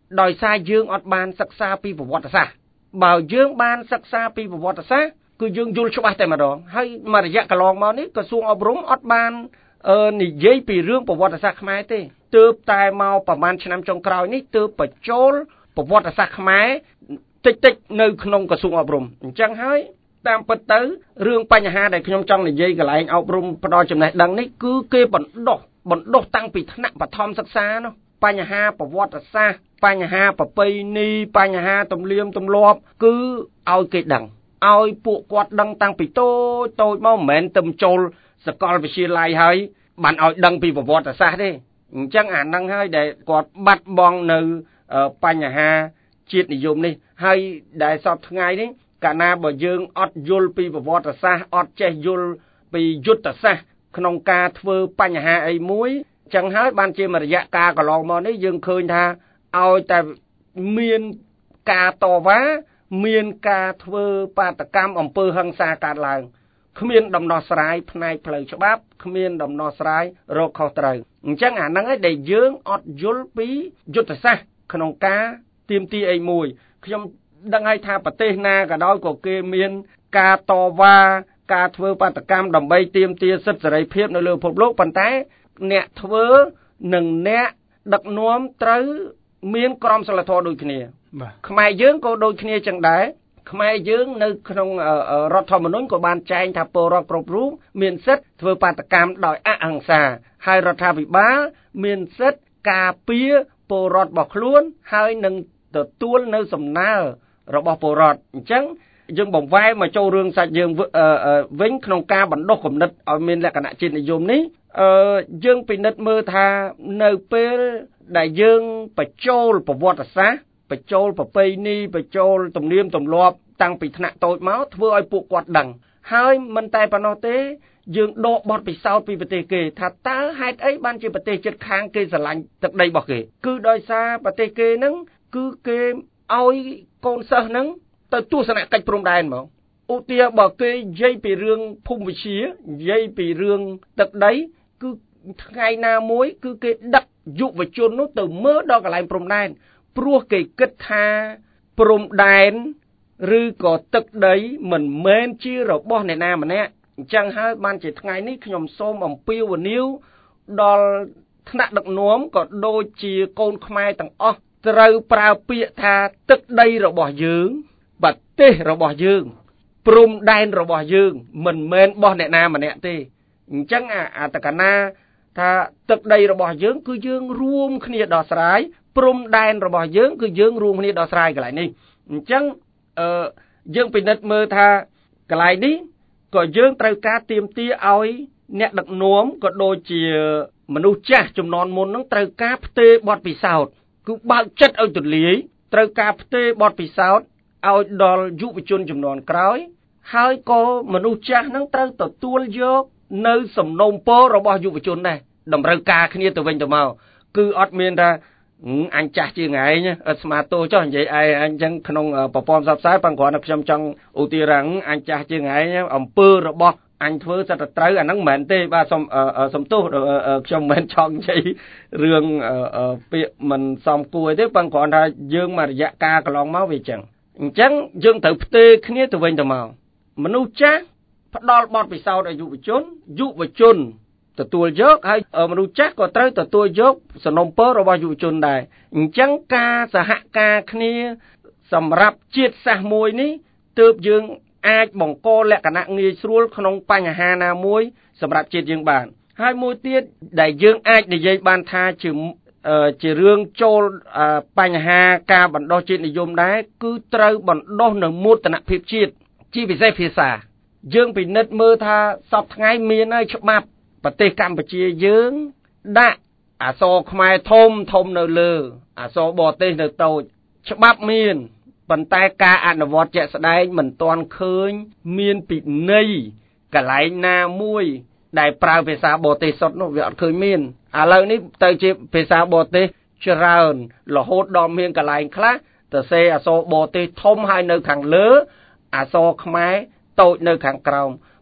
ដោយសារយើងអត់បានសិក្សាពីប្រវត្តិសាស្ត្របើយើងបានសិក្សាពីប្រវត្តិសាស្ត្រគឺយើងយល់ច្បាស់តែម្ដងហើយមួយរយៈកន្លងមកនេះក្រសួងអប់រំអត់បានអឺនិយាយពីរឿងប្រវត្តិសាស្ត្រខ្មែរទេទើបតែមកប្រហែលឆ្នាំចុងក្រោយនេះទើបបញ្ចូលប្រវត្តិសាស្ត្រខ្មែរតិចតិចនៅក្នុងក្រសួងអប់រំអញ្ចឹងហើយតាមពិតទៅរឿងបញ្ហាដែលខ្ញុំចង់និយាយកន្លែងអប់រំផ្ដល់ចំណេះដឹងនេះគឺគេបណ្ដុះបណ្ដុះតាំងពីថ្នាក់បឋមសិក្សានោះបញ្ហាប្រវត្តិសាស្ត្របញ្ហាប្រពៃណីបញ្ហាទំនៀមទម្លាប់គឺឲ្យគេដឹងឲ្យពួកគាត់ដឹងតាំងពីតូចតូចមកមិនមែនទៅចូលសាកលវិទ្យាល័យហើយបានឲ្យដឹងពីប្រវត្តិសាស្ត្រទេអញ្ចឹងអាហ្នឹងហើយដែលគាត់បាត់បង់នៅបញ្ហាជាតិនិយមនេះហើយដែលសពថ្ងៃនេះកាលណាបើយើងអត់យល់ពីប្រវត្តិសាស្ត្រអត់ចេះយល់ពីយុទ្ធសាស្ត្រក្នុងការធ្វើបញ្ហាអីមួយអញ្ចឹងហើយបានជាមួយរយៈកាលកន្លងមកនេះយើងឃើញថាឲ្យតែមានការតវ៉ាមានការធ្វើបាតកម្មអំពើហិង្សាកើតឡើងគ្មានដំណោះស្រាយផ្នែកផ្លូវច្បាប់គ្មានដំណោះស្រាយរកខុសត្រូវអញ្ចឹងអាហ្នឹងឯងដែលយើងអត់យល់ពីយុទ្ធសាស្ត្រក្នុងការទាមទារអីមួយខ្ញុំដឹងហើយថាប្រទេសណាក៏ដោយក៏គេមានការតវ៉ាការធ្វើបាតកម្មដើម្បីទាមទារសិទ្ធិសេរីភាពនៅលើពិភពលោកប៉ុន្តែអ្នកធ្វើនិងអ្នកដឹកនាំត្រូវមានក្រមសីលធម៌ដូចគ្នាខ្មែរយើងក៏ដូចគ្នាចឹងដែរខ្មែរយើងនៅក្នុងរដ្ឋធម្មនុញ្ញក៏បានចែងថាពលរដ្ឋគ្រប់រូបមានសិទ្ធិធ្វើបាតកម្មដោយអហិង្សាហើយរដ្ឋាភិបាលមានសិទ្ធិការពារពលរដ្ឋរបស់ខ្លួនហើយនឹងទទួលនៅសំណើរបស់ពលរដ្ឋអញ្ចឹងយើងបង្វែរមកចូលរឿងសាច់យើងវិញក្នុងការបណ្ដុះគំនិតឲ្យមានលក្ខណៈជាតិនិយមនេះអឺយើងពិនិត្យមើលថានៅពេលដែលយើងបញ្ចូលប្រវត្តិសាស្ត្របញ្ចូលប្រពៃណីបញ្ចូលទំនៀមទម្លាប់តាំងពីថ្នាក់តូចមកធ្វើឲ្យពួកគាត់ដឹងហើយមិនតែប៉ុណ្ណោះទេយើងដកបទពិសោធន៍ពីប្រទេសគេថាតើហេតុអីបានជាប្រទេសជិតខាងគេស្រឡាញ់ទឹកដីរបស់គេគឺដោយសារប្រទេសគេហ្នឹងគឺគេឲ្យកូនសិស្សហ្នឹងទៅទស្សនកិច្ចព្រំដែនហ្មងឧទាហរណ៍បើគេនិយាយពីរឿងភូមិវិទ្យានិយាយពីរឿងទឹកដីគឺថ្ងៃណាមួយគឺគេដឹកយុវជននោះទៅមើលដល់កន្លែងព្រំដែនព្រោះគេគិតថាព្រំដែនឬក៏ទឹកដីមិនមែនជារបស់អ្នកណាម្នាក់អញ្ចឹងហើយបានជាថ្ងៃនេះខ្ញុំសូមអំពាវនាវដល់ថ្នាក់ដឹកនាំក៏ដូចជាកូនខ្មែរទាំងអស់ត្រូវប្រើពាក្យថាទឹកដីរបស់យើងប្រទេសរបស់យើងព្រំដែនរបស់យើងមិនមែនរបស់អ្នកណាម្នាក់ទេអញ្ចឹងអាតកណាថាទឹកដីរបស់យើងគឺយើងរួមគ្នាដោះស្រាយព្រំដែនរបស់យើងគឺយើងរួមគ្នាដោះស្រាយកន្លែងនេះអញ្ចឹងអឺយើងពិនិត្យមើលថាកន្លែងនេះក៏យើងត្រូវការទាមទារឲ្យអ្នកដឹកនាំក៏ដូចជាមនុស្សចាស់ជំនាន់មុននឹងត្រូវការផ្ទេរបទពិសោធន៍គឺបើកចិត្តឲ្យទូលាយត្រូវការផ្ទេរបទពិសោធន៍ឲ្យដល់យុវជនជំនាន់ក្រោយហើយក៏មនុស្សចាស់នឹងត្រូវទទួលយកនៅសំណូមពររបស់យុវជនដែរតម្រូវការគ្នាទៅវិញទៅមកគឺអត់មានថាអញចាស់ជាងឯងអត់ស្មាតទោសចុះនិយាយឯងអញ្ចឹងក្នុងប្រព័ន្ធផ្សព្វផ្សាយប៉ុន្តែគ្រាន់តែខ្ញុំចង់ឧទាហរណ៍អញចាស់ជាងឯងអំពើរបស់អញធ្វើសិតតែត្រូវអាហ្នឹងមិនមែនទេបាទសុំសុំទោសខ្ញុំមិនមែនចង់និយាយរឿងពាក្យមិនសមគួរទេប៉ុន្តែគ្រាន់តែយើងមករយៈកាលកន្លងមកវាអញ្ចឹងអញ្ចឹងយើងត្រូវផ្ទេរគ្នាទៅវិញទៅមកមនុស្សចាស់ផ្ដល់បទពិសោធន៍ឲ្យយុវជនយុវជនទទួលយកហើយមនុស្សចាស់ក៏ត្រូវទទួលយកសំណុំពររបស់យុវជនដែរអញ្ចឹងការសហការគ្នាសម្រាប់ជាតិសាសន៍មួយនេះទើបយើងអាចបង្កលក្ខណៈងាយស្រួលក្នុងបញ្ហាណាមួយសម្រាប់ជាតិយើងបានហើយមួយទៀតដែលយើងអាចនិយាយបានថាជាជារឿងចូលបញ្ហាការបណ្ដុះជាតិនិយមដែរគឺត្រូវបណ្ដុះនៅមោទនភាពជាតិជាពិសេសភាសាយើងពិនិត្យមើលថាសពថ្ងៃមានហើយច្បាប់ប្រទេសកម្ពុជាយើងដាក់អក្សរខ្មែរធំធំនៅលើអក្សរបរទេសនៅតូចច្បាប់មានប៉ុន្តែការអនុវត្តជាក់ស្ដែងមិនទាន់ឃើញមានពិន័យកន្លែងណាមួយដែលប្រើភាសាបរទេសសុទ្ធនោះវាអត់ឃើញមានឥឡូវនេះទៅជាភាសាបរទេសច្រើនរហូតដល់មានកន្លែងខ្លះទៅសេអក្សរបរទេសធំហើយនៅខាងលើអក្សរខ្មែរតូចនៅខាងក្រោម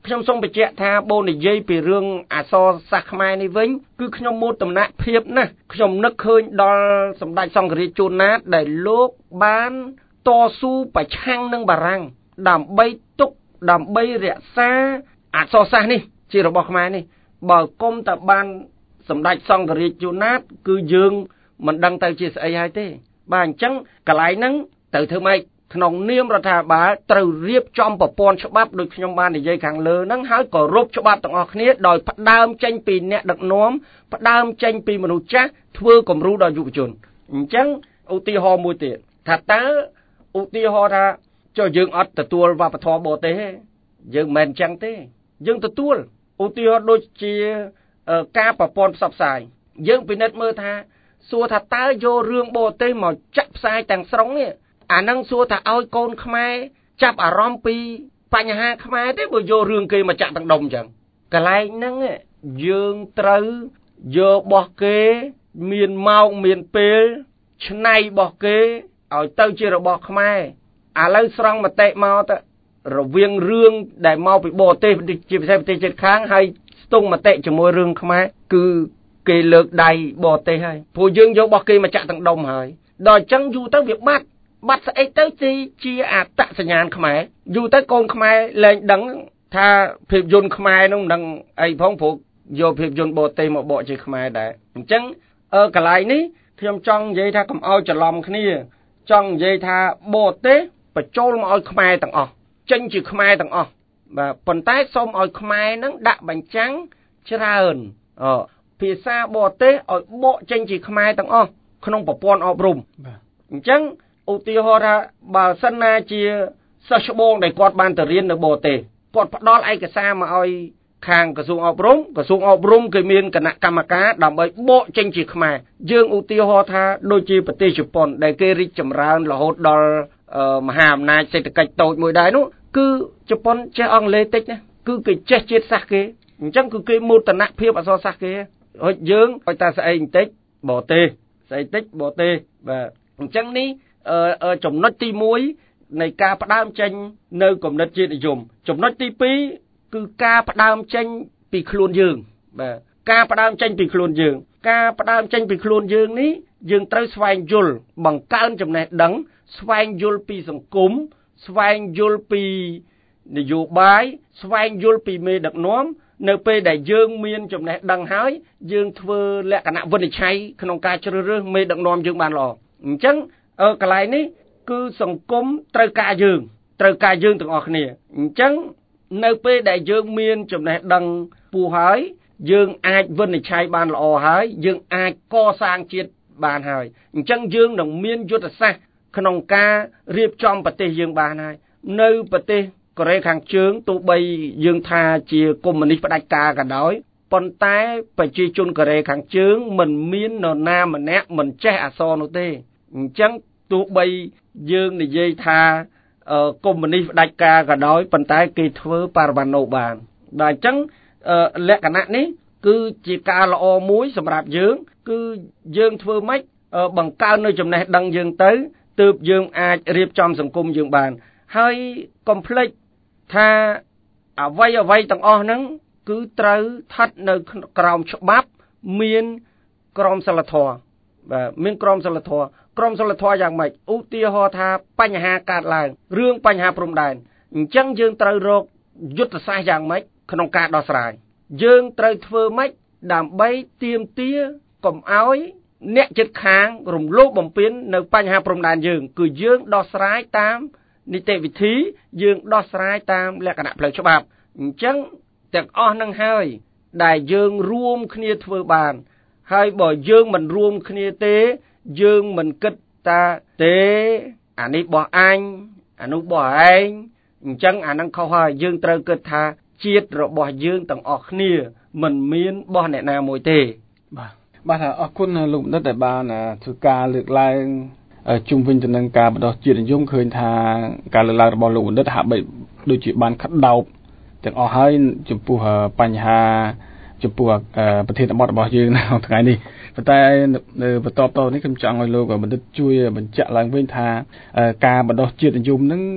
ខ្ញុំសូមបញ្ជាក់ថាបូននិយាយពីរឿងអក្សរសាស្ត្រខ្មែរនេះវិញគឺខ្ញុំមោទនភាពណាស់ខ្ញុំនឹកឃើញដល់សម្ដេចសង្ឃរាជជួនណាតដែលលោកបានតស៊ូប្រឆាំងនឹងបារាំងដើម្បីទុកដើម្បីរក្សាអក្សរសាស្ត្រនេះជារបស់ខ្មែរនេះបើគុំតែបានសម្ដេចសង្ឃរាជជួនណាតគឺយើងមិនដឹងទៅជាស្អីហើយទេបាទអញ្ចឹងកន្លែងហ្នឹងត្រូវធ្វើម៉េចក្នុងនាមរដ្ឋាភិបាលត្រូវរៀបចំប្រព័ន្ធច្បាប់ដូចខ្ញុំបាននិយាយខាងលើហ្នឹងហើយក៏រົບច្បាប់ទាំងអស់គ្នាដោយផ្ដើមចេញពីអ្នកដឹកនាំផ្ដើមចេញពីមនុស្សចាស់ធ្វើគំរូដល់យុវជនអញ្ចឹងឧទាហរណ៍មួយទៀតថាតើឧទាហរណ៍ថាចុះយើងអត់ទទួលវប្បធម៌បរទេសទេយើងមិនមែនអញ្ចឹងទេយើងទទួលឧទាហរណ៍ដូចជាការប្រព័ន្ធផ្សព្វផ្សាយយើងពិនិត្យមើលថាសួរថាតើយករឿងបរទេសមកចាក់ផ្សាយទាំងស្រុងនេះអានឹងសួរថាឲ្យកូនខ្មែរចាប់អារម្មណ៍ពីបញ្ហាខ្មែរទេបើយករឿងគេមកចាក់ទាំងដុំអញ្ចឹងកន្លែងហ្នឹងយើងត្រូវយករបស់គេមានម៉ោងមានពេលឆ្នៃរបស់គេឲ្យទៅជារបស់ខ្មែរឥឡូវស្រង់មតិមកទៅរវាងរឿងដែលមកពីបរទេសជាពិសេសប្រទេសជិតខាងហើយស្ទង់មតិជាមួយរឿងខ្មែរគឺគេលើកដៃបរទេសហើយព្រោះយើងយករបស់គេមកចាក់ទាំងដុំហើយដល់អញ្ចឹងយូរទៅវាបាត់បាត់ស្អីទៅជាអត្តសញ្ញាណខ្មែរយូរទៅកូនខ្មែរលែងដឹងថាភាពយន្តខ្មែរនោះមិនដឹងអីផងព្រោះយកភាពយន្តបរទេសមកបកជាខ្មែរដែរអញ្ចឹងអឺកន្លែងនេះខ្ញុំចង់និយាយថាកុំឲ្យច្រឡំគ្នាចង់និយាយថាបរទេសបញ្ចូលមកឲ្យខ្មែរទាំងអស់ចេញជាខ្មែរទាំងអស់បាទប៉ុន្តែសូមឲ្យខ្មែរនឹងដាក់បញ្ចាំងច្រើនអភាសាបរទេសឲ្យបកចេញជាខ្មែរទាំងអស់ក្នុងប្រព័ន្ធអប់រំបាទអញ្ចឹងឧទាហរណ៍ថាបើសិនណាជាសិស្សច្បងដែលគាត់បានទៅរៀននៅបរទេសគាត់ផ្ដល់ឯកសារមកឲ្យខាងក្រសួងអប់រំក្រសួងអប់រំគេមានគណៈកម្មការដើម្បីបកចេញជាខ្មែរយើងឧទាហរណ៍ថាដូចជាប្រទេសជប៉ុនដែលគេរីកចម្រើនរហូតដល់មហាអំណាចសេដ្ឋកិច្ចតូចមួយដែរនោះគឺជប៉ុនចេះអង់គ្លេសតិចណាគឺគេចេះជាតិសាសន៍គេអញ្ចឹងគឺគេមោទនភាពអក្សរសាស្ត្រគេហើយយើងឲ្យតែស្អីបន្តិចបរទេសស្អីតិចបរទេសបាទអញ្ចឹងនេះអឺចំណុចទីមួយនៃការផ្ដើមចេញនៅគំនិតជាតិនិយមចំណុចទីពីរគឺការផ្ដើមចេញពីខ្លួនយើងបាទការផ្ដើមចេញពីខ្លួនយើងការផ្ដើមចេញពីខ្លួនយើងនេះយើងត្រូវស្វែងយល់បង្កើនចំណេះដឹងស្វែងយល់ពីសង្គមស្វែងយល់ពីនយោបាយស្វែងយល់ពីមេដឹកនាំនៅពេលដែលយើងមានចំណេះដឹងហើយយើងធ្វើលក្ខណៈវិនិច្ឆ័យក្នុងការជ្រើសរើសមេដឹកនាំយើងបានល្អអញ្ចឹងអឺកន្លែងនេះគឺសង្គមត្រូវការយើងត្រូវការយើងទាំងអស់គ្នាអញ្ចឹងនៅពេលដែលយើងមានចំណេះដឹងពូហើយយើងអាចវិនិច្ឆ័យបានល្អហើយយើងអាចកសាងជាតិបានហើយអញ្ចឹងយើងនឹងមានយុទ្ធសាស្ត្រក្នុងការរៀបចំប្រទេសយើងបានហើយនៅប្រទេសកូរ៉េខាងជើងទោះបីយើងថាជាកុម្មុយនីសផ្ដាច់ការក៏ដោយប៉ុន្តែប្រជាជនកូរ៉េខាងជើងមិនមាននរណាម្នាក់មិនចេះអក្សរនោះទេអញ្ចឹងទោះបីយើងនិយាយថាកុម្មុយនីសផ្ដាច់ការក៏ដោយប៉ុន្តែគេធ្វើបរិមាណនោះបានបាទអញ្ចឹងលក្ខណៈនេះគឺជាការល្អមួយសម្រាប់យើងគឺយើងធ្វើម៉េចបង្កើននៅចំណេះដឹងយើងទៅទើបយើងអាចរៀបចំសង្គមយើងបានហើយកុំភ្លេចថាអ្វីអ្វីទាំងអស់ហ្នឹងគឺត្រូវស្ថិតនៅក្រោមច្បាប់មានក្រមសីលធម៌បាទមានក្រមសីលធម៌ក្រមសីលធម៌យ៉ាងម៉េចឧទាហរណ៍ថាបញ្ហាកើតឡើងរឿងបញ្ហាព្រំដែនអញ្ចឹងយើងត្រូវរកយុទ្ធសាស្ត្រយ៉ាងម៉េចក្នុងការដោះស្រាយយើងត្រូវធ្វើម៉េចដើម្បីទាមទារកុំឲ្យអ្នកជិតខាងរំលោភបំពាននៅបញ្ហាព្រំដែនយើងគឺយើងដោះស្រាយតាមនីតិវិធីយើងដោះស្រាយតាមលក្ខណៈផ្លូវច្បាប់អញ្ចឹងទាំងអស់នឹងហើយដែលយើងរួមគ្នាធ្វើបានហើយបើយើងមិនរួមគ្នាទេយើងមិនគិតថាទេអានេះបោះអញអានោះបោះឯងអញ្ចឹងអានឹងខុសហើយយើងត្រូវគិតថាជាតិរបស់យើងទាំងអស់គ្នាមិនមានបោះអ្នកណាមួយទេបាទបាទអរគុណលោកបណ្ឌិតដែលបានធ្វើការលើកឡើងជុំវិញទៅនឹងការបដោះជាតិនិយមឃើញថាការលើកឡើងរបស់លោកបណ្ឌិតហាក់បីដូចជាបានក្តោបទាំងអស់ហើយចំពោះបញ្ហាចំពោះប្រធានបទរបស់យើងនៅថ្ងៃនេះប៉ុន្តែនៅបន្តតទៅនេះខ្ញុំចង់ឲ្យលោកបណ្ឌិតជួយបញ្ជាក់ឡើងវិញថាការបដោះជាតិនិយមនឹង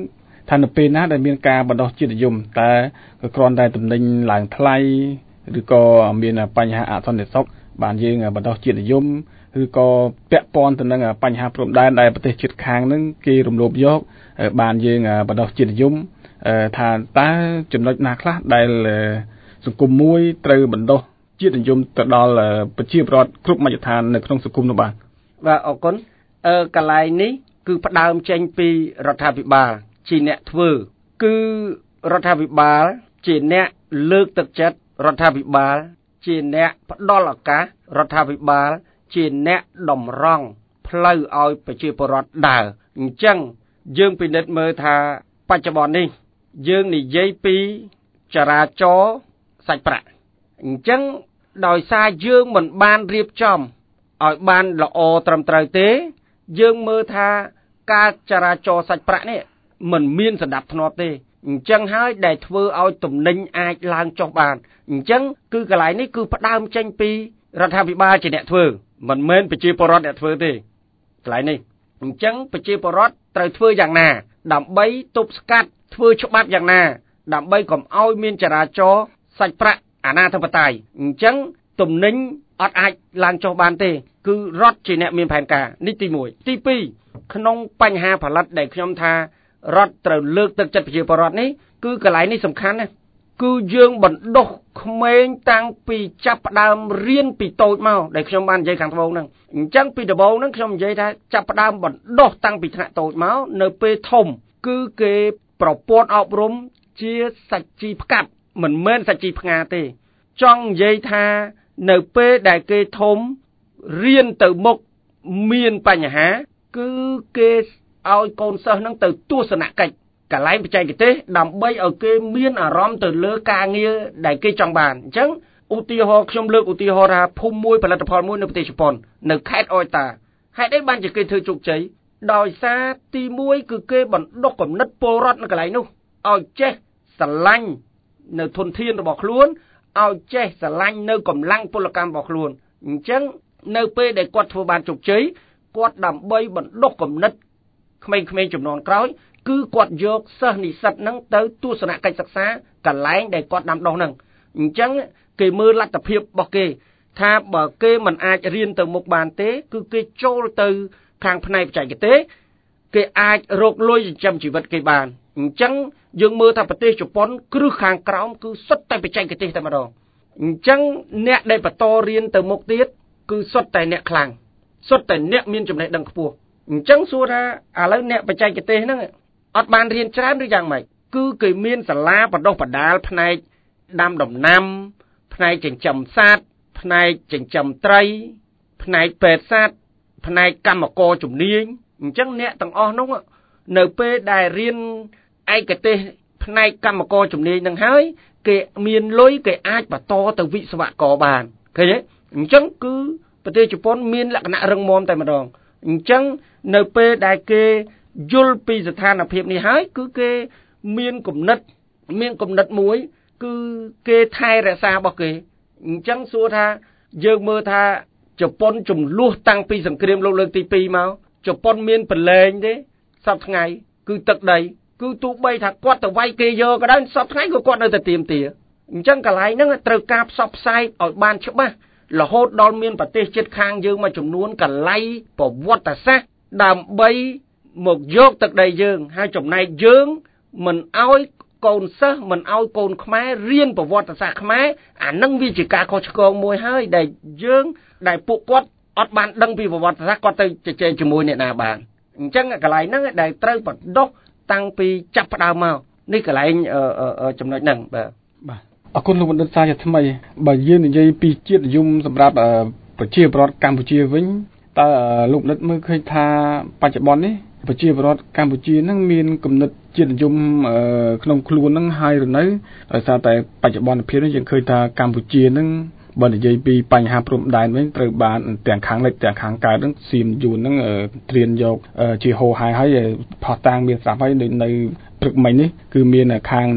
ថានៅពេលណាដែលមានការបដោះជាតិនិយមតែក៏គ្រាន់តែតំណែងឡើងថ្លៃឬក៏មានបញ្ហាអសន្តិសុខបានយើងបដោះជាតិនិយមឬក៏ពាក់ព័ន្ធទៅនឹងបញ្ហាព្រំដែនដែលប្រទេសជិតខាងនឹងគេរំលោភយកបានយើងបដោះជាតិនិយមថាតើចំណុចណាខ្លះដែលសង្គមមួយត្រូវបណ្ដោះជាតិនិយមទៅដល់ប្រជាពលរដ្ឋគ្រប់មជ្ឈដ្ឋាននៅក្នុងសង្គមនោះបាទបាទអរគុណអឺកន្លែងនេះគឺផ្ដើមចេញពីរដ្ឋាភិបាលជាអ្នកធ្វើគឺរដ្ឋាភិបាលជាអ្នកលើកទឹកចិត្តរដ្ឋាភិបាលជាអ្នកផ្ដល់ឱកាសរដ្ឋាភិបាលជាអ្នកតម្រង់ផ្លូវឲ្យប្រជាពលរដ្ឋដើរអញ្ចឹងយើងពិនិត្យមើលថាបច្ចុប្បន្ននេះយើងនិយាយពីចរាចរណ៍សាច់ប្រាក់អញ្ចឹងដោយសារយើងមិនបានរៀបចំឲ្យបានល្អត្រឹមត្រូវទេយើងមើលថាការចរាចរណ៍សាច់ប្រាក់នេះមិនមានសណ្ដាប់ធ្នាប់ទេអញ្ចឹងហើយដែលធ្វើឲ្យទំនិញអាចឡើងចុះបានអញ្ចឹងគឺកន្លែងនេះគឺផ្ដើមចេញពីរដ្ឋាភិបាលជាអ្នកធ្វើមិនមែនប្រជាពលរដ្ឋអ្នកធ្វើទេកន្លែងនេះអញ្ចឹងប្រជាពលរដ្ឋត្រូវធ្វើយ៉ាងណាដើម្បីទប់ស្កាត់ធ្វើច្បាប់យ៉ាងណាដើម្បីកុំឲ្យមានចរាចរណ៍សាច់ប្រាក់អនាធិបតេយ្យអញ្ចឹងទំនិញអត់អាចឡើងចុះបានទេគឺរដ្ឋជាអ្នកមានផែនការនេះទីមួយទីពីរក្នុងបញ្ហាផលិតដែលខ្ញុំថារដ្ឋត្រូវលើកទឹកចិត្តប្រជាពលរដ្ឋនេះគឺកន្លែងនេះសំខាន់ណាស់គឺយើងបណ្ដុះក្មេងតាំងពីចាប់ផ្ដើមរៀនពីតូចមកដែលខ្ញុំបាននិយាយខាងត្បូងហ្នឹងអញ្ចឹងពីដំបូងហ្នឹងខ្ញុំនិយាយថាចាប់ផ្ដើមបណ្ដុះតាំងពីថ្នាក់តូចមកនៅពេលធំគឺគេប្រព័ន្ធអប់រំជាសាច់ជីផ្កាប់មិនមែនសាច់ជីផ្ងាទេចង់និយាយថានៅពេលដែលគេធំរៀនទៅមុខមានបញ្ហាគឺគេឲ្យកូនសិស្សហ្នឹងទៅទស្សនកិច្ចកន្លែងបច្ចេកទេសដើម្បីឲ្យគេមានអារម្មណ៍ទៅលើការងារដែលគេចង់បានអញ្ចឹងឧទាហរណ៍ខ្ញុំលើកឧទាហរណ៍ថាភូមិមួយផលិតផលមួយនៅប្រទេសជប៉ុននៅខេត្តអយតាហេតុអីបានជាគេធ្វើជោគជ័យដោយសារទីមួយគឺគេបណ្ដុះគំនិតពលរដ្ឋនៅកន្លែងនោះឲ្យចេះស្រឡាញ់នៅធនធានរបស់ខ្លួនឲ្យចេះស្រឡាញ់នៅកម្លាំងពលកម្មរបស់ខ្លួនអញ្ចឹងនៅពេលដែលគាត់ធ្វើបានជោគជ័យគាត់ដើម្បីបណ្ដុះគំនិតក្មេងៗជំនាន់ក្រោយគឺគាត់យកសិស្សនិស្សិតហ្នឹងទៅទស្សនកិច្ចសិក្សាកន្លែងដែលគាត់ដាំដុះហ្នឹងអញ្ចឹងគេមើលលទ្ធភាពរបស់គេថាបើគេមិនអាចរៀនទៅមុខបានទេគឺគេចូលទៅខាងផ្នែកបច្ចេកទេសគេអាចរកលុយចិញ្ចឹមជីវិតគេបានអញ្ចឹងយើងមើលថាប្រទេសជប៉ុនគ្រឹះខាងក្រោមគឺសុទ្ធតែបច្ចេកទេសតែម្ដងអញ្ចឹងអ្នកដែលបន្តរៀនទៅមុខទៀតគឺសុទ្ធតែអ្នកខ្លាំងសុទ្ធតែអ្នកមានចំណេះដឹងខ្ពស់អញ្ចឹងសួរថាឥឡូវអ្នកបច្ចេកទេសហ្នឹងអត់បានរៀនច្រើនឬយ៉ាងម៉េចគឺគេមានសាលាបណ្ដុះបណ្ដាលផ្នែកដាំដំណាំផ្នែកចិញ្ចឹមសត្វផ្នែកចិញ្ចឹមត្រីផ្នែកពេទ្យសត្វផ្នែកកម្មករជំនាញអញ្ចឹងអ្នកទាំងអស់នោះនៅពេលដែលរៀនឯកទេសផ្នែកកម្មករជំនាញនឹងហើយគេមានលុយគេអាចបន្តទៅវិស្វករបានឃើញទេអញ្ចឹងគឺប្រទេសជប៉ុនមានលក្ខណៈរឹងមាំតែម្ដងអញ្ចឹងនៅពេលដែលគេយល់ពីស្ថានភាពនេះហើយគឺគេមានគំនិតមានគំនិតមួយគឺគេថែរក្សារបស់គេអញ្ចឹងសួរថាយើងមើលថាជប៉ុនចំនួនតាំងពីសង្គ្រាមលោកលើកទីពីរមកជប៉ុនមានប្រឡែងទេសពថ្ងៃគឺទឹកដីគឺទោះបីថាគាត់ទៅវាយគេយកក៏ដោយសពថ្ងៃក៏គាត់នៅតែទៀមទាអញ្ចឹងកន្លែងហ្នឹងត្រូវការផ្សព្វផ្សាយឲ្យបានច្បាស់រហូតដល់មានប្រទេសជិតខាងយើងមួយចំនួនកន្លែងប្រវត្តិសាស្ត្រដើម្បីមកយកទឹកដីយើងហើយចំណែកយើងមិនឲ្យកូនសិស្សមិនឲ្យកូនខ្មែររៀនប្រវត្តិសាស្ត្រខ្មែរអានឹងវាជាការខុសឆ្គងមួយហើយដែលយើងដែលពួកគាត់អត់បានដឹងពីប្រវត្តិសាស្ត្រគាត់ទៅជជែកជាមួយអ្នកណាបានអញ្ចឹងកន្លែងហ្នឹងដែលត្រូវបណ្ដុះតាំងពីចាប់ផ្ដើមមកនេះកន្លែងចំណុចហ្នឹងបាទបាទអរគុណលោកបណ្ឌិតសាជាថ្មីបើយើងនិយាយពីជាតិនិយមសម្រាប់ប្រជាពលរដ្ឋកម្ពុជាវិញតើលោកបណ្ឌិតមើលឃើញថាបច្ចុប្បន្ននេះប្រជាពលរដ្ឋកម្ពុជានឹងមានគំនិតជាតិនិយមក្នុងខ្លួននឹងហើយឬនៅដោយសារតែបច្ចុប្បន្នភាពនេះយើងឃើញថាកម្ពុជានឹងបើនិយាយពីបញ្ហាព្រំដែនវិញត្រូវបានទាំងខាងលិចទាំងខាងកើតនឹងសៀមយួននឹងត្រៀមយកជាហោហាយហើយផោះតាំងមានស្រាប់ហើយនៅព្រឹកមិញនេះគឺមានខាងនិស្សិត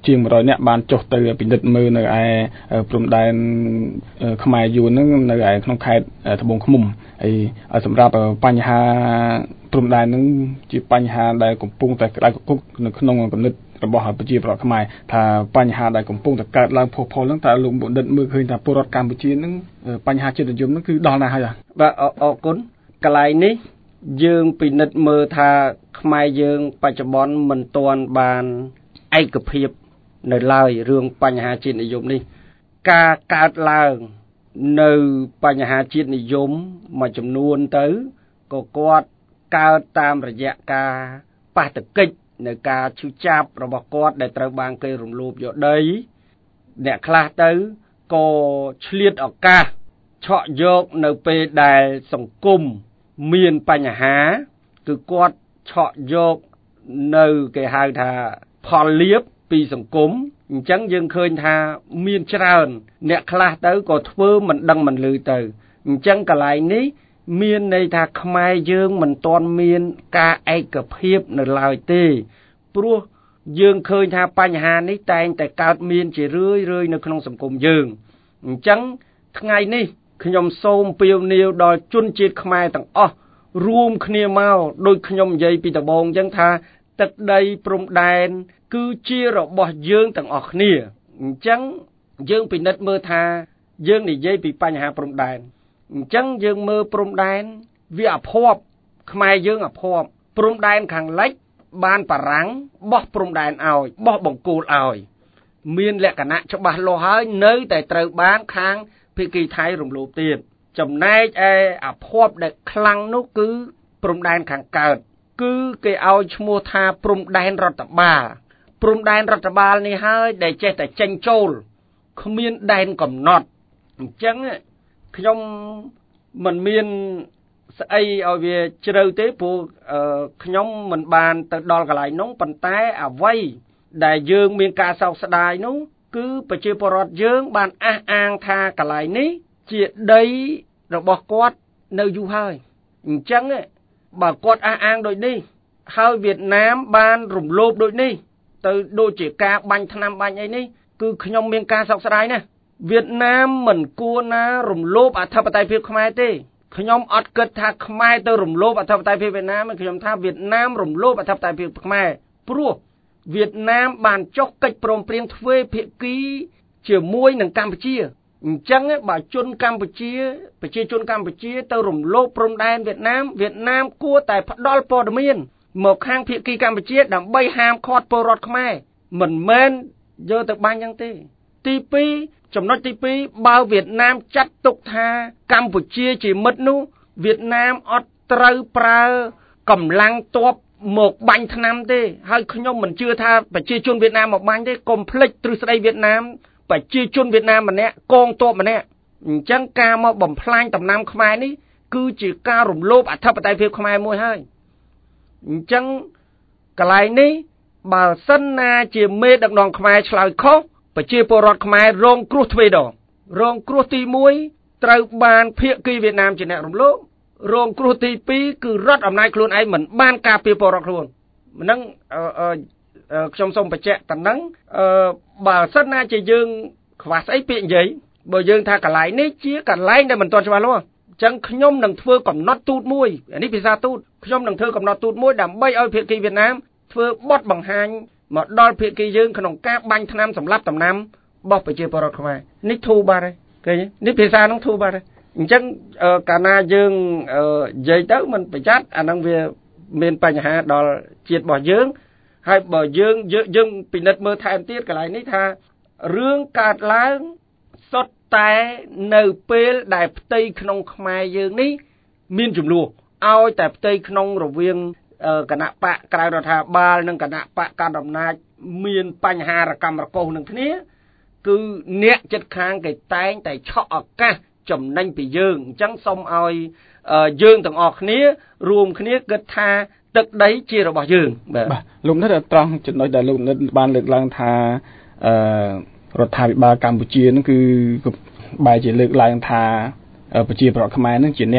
ជាងmột trămនាក់បានចុះទៅពិនិត្យមើលនៅឯព្រំដែនខ្មែរយួនហ្នឹងនៅឯក្នុងខេត្តត្បូងឃ្មុំហើយសម្រាប់បញ្ហាព្រំដែនហ្នឹងជាបញ្ហាដែលកំពុងតែក្តៅគគុកនៅក្នុងគំនិតរបស់ប្រជាពលរដ្ឋខ្មែរថាបញ្ហាដែលកំពុងតែកើតឡើងផុសផុលហ្នឹងតើលោកបណ្ឌិតមើលឃើញថាពលរដ្ឋកម្ពុជាហ្នឹងបញ្ហាជាតិនិយមហ្នឹងគឺដល់ណាហើយបាទអរគុណកន្លែងនេះយើងពិនិត្យមើលថាខ្មែរយើងបច្ចុប្បន្នមិនទាន់បានឯកភាពនៅឡើយរឿងបញ្ហាជាតិនិយមនេះការកើតឡើងនៅបញ្ហាជាតិនិយមមួយចំនួនទៅក៏គាត់កើតតាមរយៈការបាតុកិច្ចនៅការឈឺចាប់របស់គាត់ដែលត្រូវបានគេរំលោភយកដីអ្នកខ្លះទៅក៏ឆ្លៀតឱកាសឆក់យកនៅពេលដែលសង្គមមានបញ្ហាគឺគាត់ឆក់យកនៅគេហៅថាផលលាភពីសង្គមអញ្ចឹងយើងឃើញថាមានច្រើនអ្នកខ្លះទៅក៏ធ្វើមិនដឹងមិនឮទៅអញ្ចឹងកន្លែងនេះមានន័យថាខ្មែរយើងមិនទាន់មានការឯកភាពនៅឡើយទេព្រោះយើងឃើញថាបញ្ហានេះតែងតែកើតមានជារឿយរឿយនៅក្នុងសង្គមយើងអញ្ចឹងថ្ងៃនេះខ្ញុំសូមពាវនាវដល់ជនជាតិខ្មែរទាំងអស់រួមគ្នាមកដោយខ្ញុំនិយាយពីដំបូងអញ្ចឹងថាទឹកដីព្រំដែនគឺជារបស់យើងទាំងអស់គ្នាអញ្ចឹងយើងពិនិត្យមើលថាយើងនិយាយពីបញ្ហាព្រំដែនអញ្ចឹងយើងមើលព្រំដែនវាអភ័ព្វខ្មែរយើងអភ័ព្វព្រំដែនខាងលិចបានបារាំងបោះព្រំដែនឲ្យបោះបង្គោលឲ្យមានលក្ខណៈច្បាស់លាស់ហើយនៅតែត្រូវបានខាងភាគីថៃរំលោភទៀតចំណែកឯអភ័ព្វដែលខ្លាំងនោះគឺព្រំដែនខាងកើតគឺគេឲ្យឈ្មោះថាព្រំដែនរដ្ឋបាលព្រំដែនរដ្ឋបាលនេះហើយដែលចេះតែចេញចូលគ្មានដែនកំណត់អញ្ចឹងខ្ញុំមិនមានស្អីឲ្យវាជ្រៅទេព្រោះខ្ញុំមិនបានទៅដល់កន្លែងនោះប៉ុន្តែអ្វីដែលយើងមានការសោកស្ដាយនោះគឺប្រជាពលរដ្ឋយើងបានអះអាងថាកន្លែងនេះជាដីរបស់គាត់នៅយូរហើយអញ្ចឹងបើគាត់អះអាងដូចនេះហើយវៀតណាមបានរំលោភដូចនេះទៅដូចជាការបាញ់ថ្នាំបាញ់អីនេះគឺខ្ញុំមានការសោកស្ដាយណាស់វៀតណាមមិនគួរណារំលោភអធិបតេយ្យភាពខ្មែរទេខ្ញុំអត់គិតថាខ្មែរទៅរំលោភអធិបតេយ្យភាពវៀតណាមខ្ញុំថាវៀតណាមរំលោភអធិបតេយ្យភាពខ្មែរព្រោះវៀតណាមបានចុះកិច្ចព្រមព្រៀងទ្វេភាគីជាមួយនឹងកម្ពុជាអញ្ចឹងបើជនកម្ពុជាប្រជាជនកម្ពុជាទៅរំលោភព្រំដែនវៀតណាមវៀតណាមគួរតែផ្ដល់ព័ត៌មានមកខាងភាគីកម្ពុជាដើម្បីហាមឃាត់ពលរដ្ឋខ្មែរមិនមែនយកទៅបាញ់យ៉ាងទេទីពីរចំណុចទីពីរបើវៀតណាមចាត់ទុកថាកម្ពុជាជាមិត្តនោះវៀតណាមអត់ត្រូវប្រើកម្លាំងទ័ពមកបាញ់ថ្នាំទេហើយខ្ញុំមិនជឿថាប្រជាជនវៀតណាមមកបាញ់ទេកុំភ្លេចទ្រឹស្ដីវៀតណាមប្រជាជនវៀតណាមម្នាក់កងទ័ពម្នាក់អញ្ចឹងការមកបំផ្លាញដំណាំខ្មែរនេះគឺជាការរំលោភអធិបតេយ្យភាពខ្មែរមួយហើយអញ្ចឹងកន្លែងនេះបើសិនណាជាមេដឹកនាំខ្មែរឆ្លើយខុសប្រជាពលរដ្ឋខ្មែររងគ្រោះទ្វេដងរងគ្រោះទីមួយត្រូវបានភាគីវៀតណាមជាអ្នករំលោភរងគ្រោះទីពីរគឺរដ្ឋអំណាចខ្លួនឯងមិនបានការពារពលរដ្ឋខ្លួនហ្នឹងខ្ញុំសូមបញ្ជាក់តែហ្នឹងបើសិនណាជាយើងខ្វះស្អីពាក្យនិយាយបើយើងថាកន្លែងនេះជាកន្លែងដែលមិនទាន់ច្បាស់លាស់អញ្ចឹងខ្ញុំនឹងធ្វើកំណត់ទូតមួយនេះភាសាទូតខ្ញុំនឹងធ្វើកំណត់ទូតមួយដើម្បីឲ្យភាគីវៀតណាមធ្វើបទបង្ហាញមកដល់ភាគីយើងក្នុងការបាញ់ថ្នាំសម្លាប់ដំណាំរបស់ប្រជាពលរដ្ឋខ្មែរនេះធូរបាទហើយឃើញនេះភាសាហ្នឹងធូរបាទហើយអញ្ចឹងកាលណាយើងនិយាយទៅមិនប្រយ័ត្នអាហ្នឹងវាមានបញ្ហាដល់ជាតិរបស់យើងហើយបើយើងយើងពិនិត្យមើលថែមទៀតកន្លែងនេះថារឿងកើតឡើងសុទ្ធតែនៅពេលដែលផ្ទៃក្នុងខ្មែរយើងនេះមានចំនួនឲ្យតែផ្ទៃក្នុងរវាងគណៈបកក្រៅរដ្ឋាភិបាលនិងគណៈបកកណ្ដាលអំណាចមានបញ្ហារកម្មរកូសនឹងគ្នាគឺអ្នកចិត្តខាងគេតែងតែឆក់ឱកាសចំណេញពីយើងអញ្ចឹងសូមឲ្យយើងទាំងអស់គ្នារួមគ្នាគិតថាទឹកដីជារបស់យើងបាទលោកនិតត្រង់ចំណុចដែលលោកនិតបានលើកឡើងថាអឺរដ្ឋាភិបាលកម្ពុជានឹងគឺបែរជាលើកឡើងថាប្រជាពលរដ្ឋខ្មែរនឹងជាអ្នក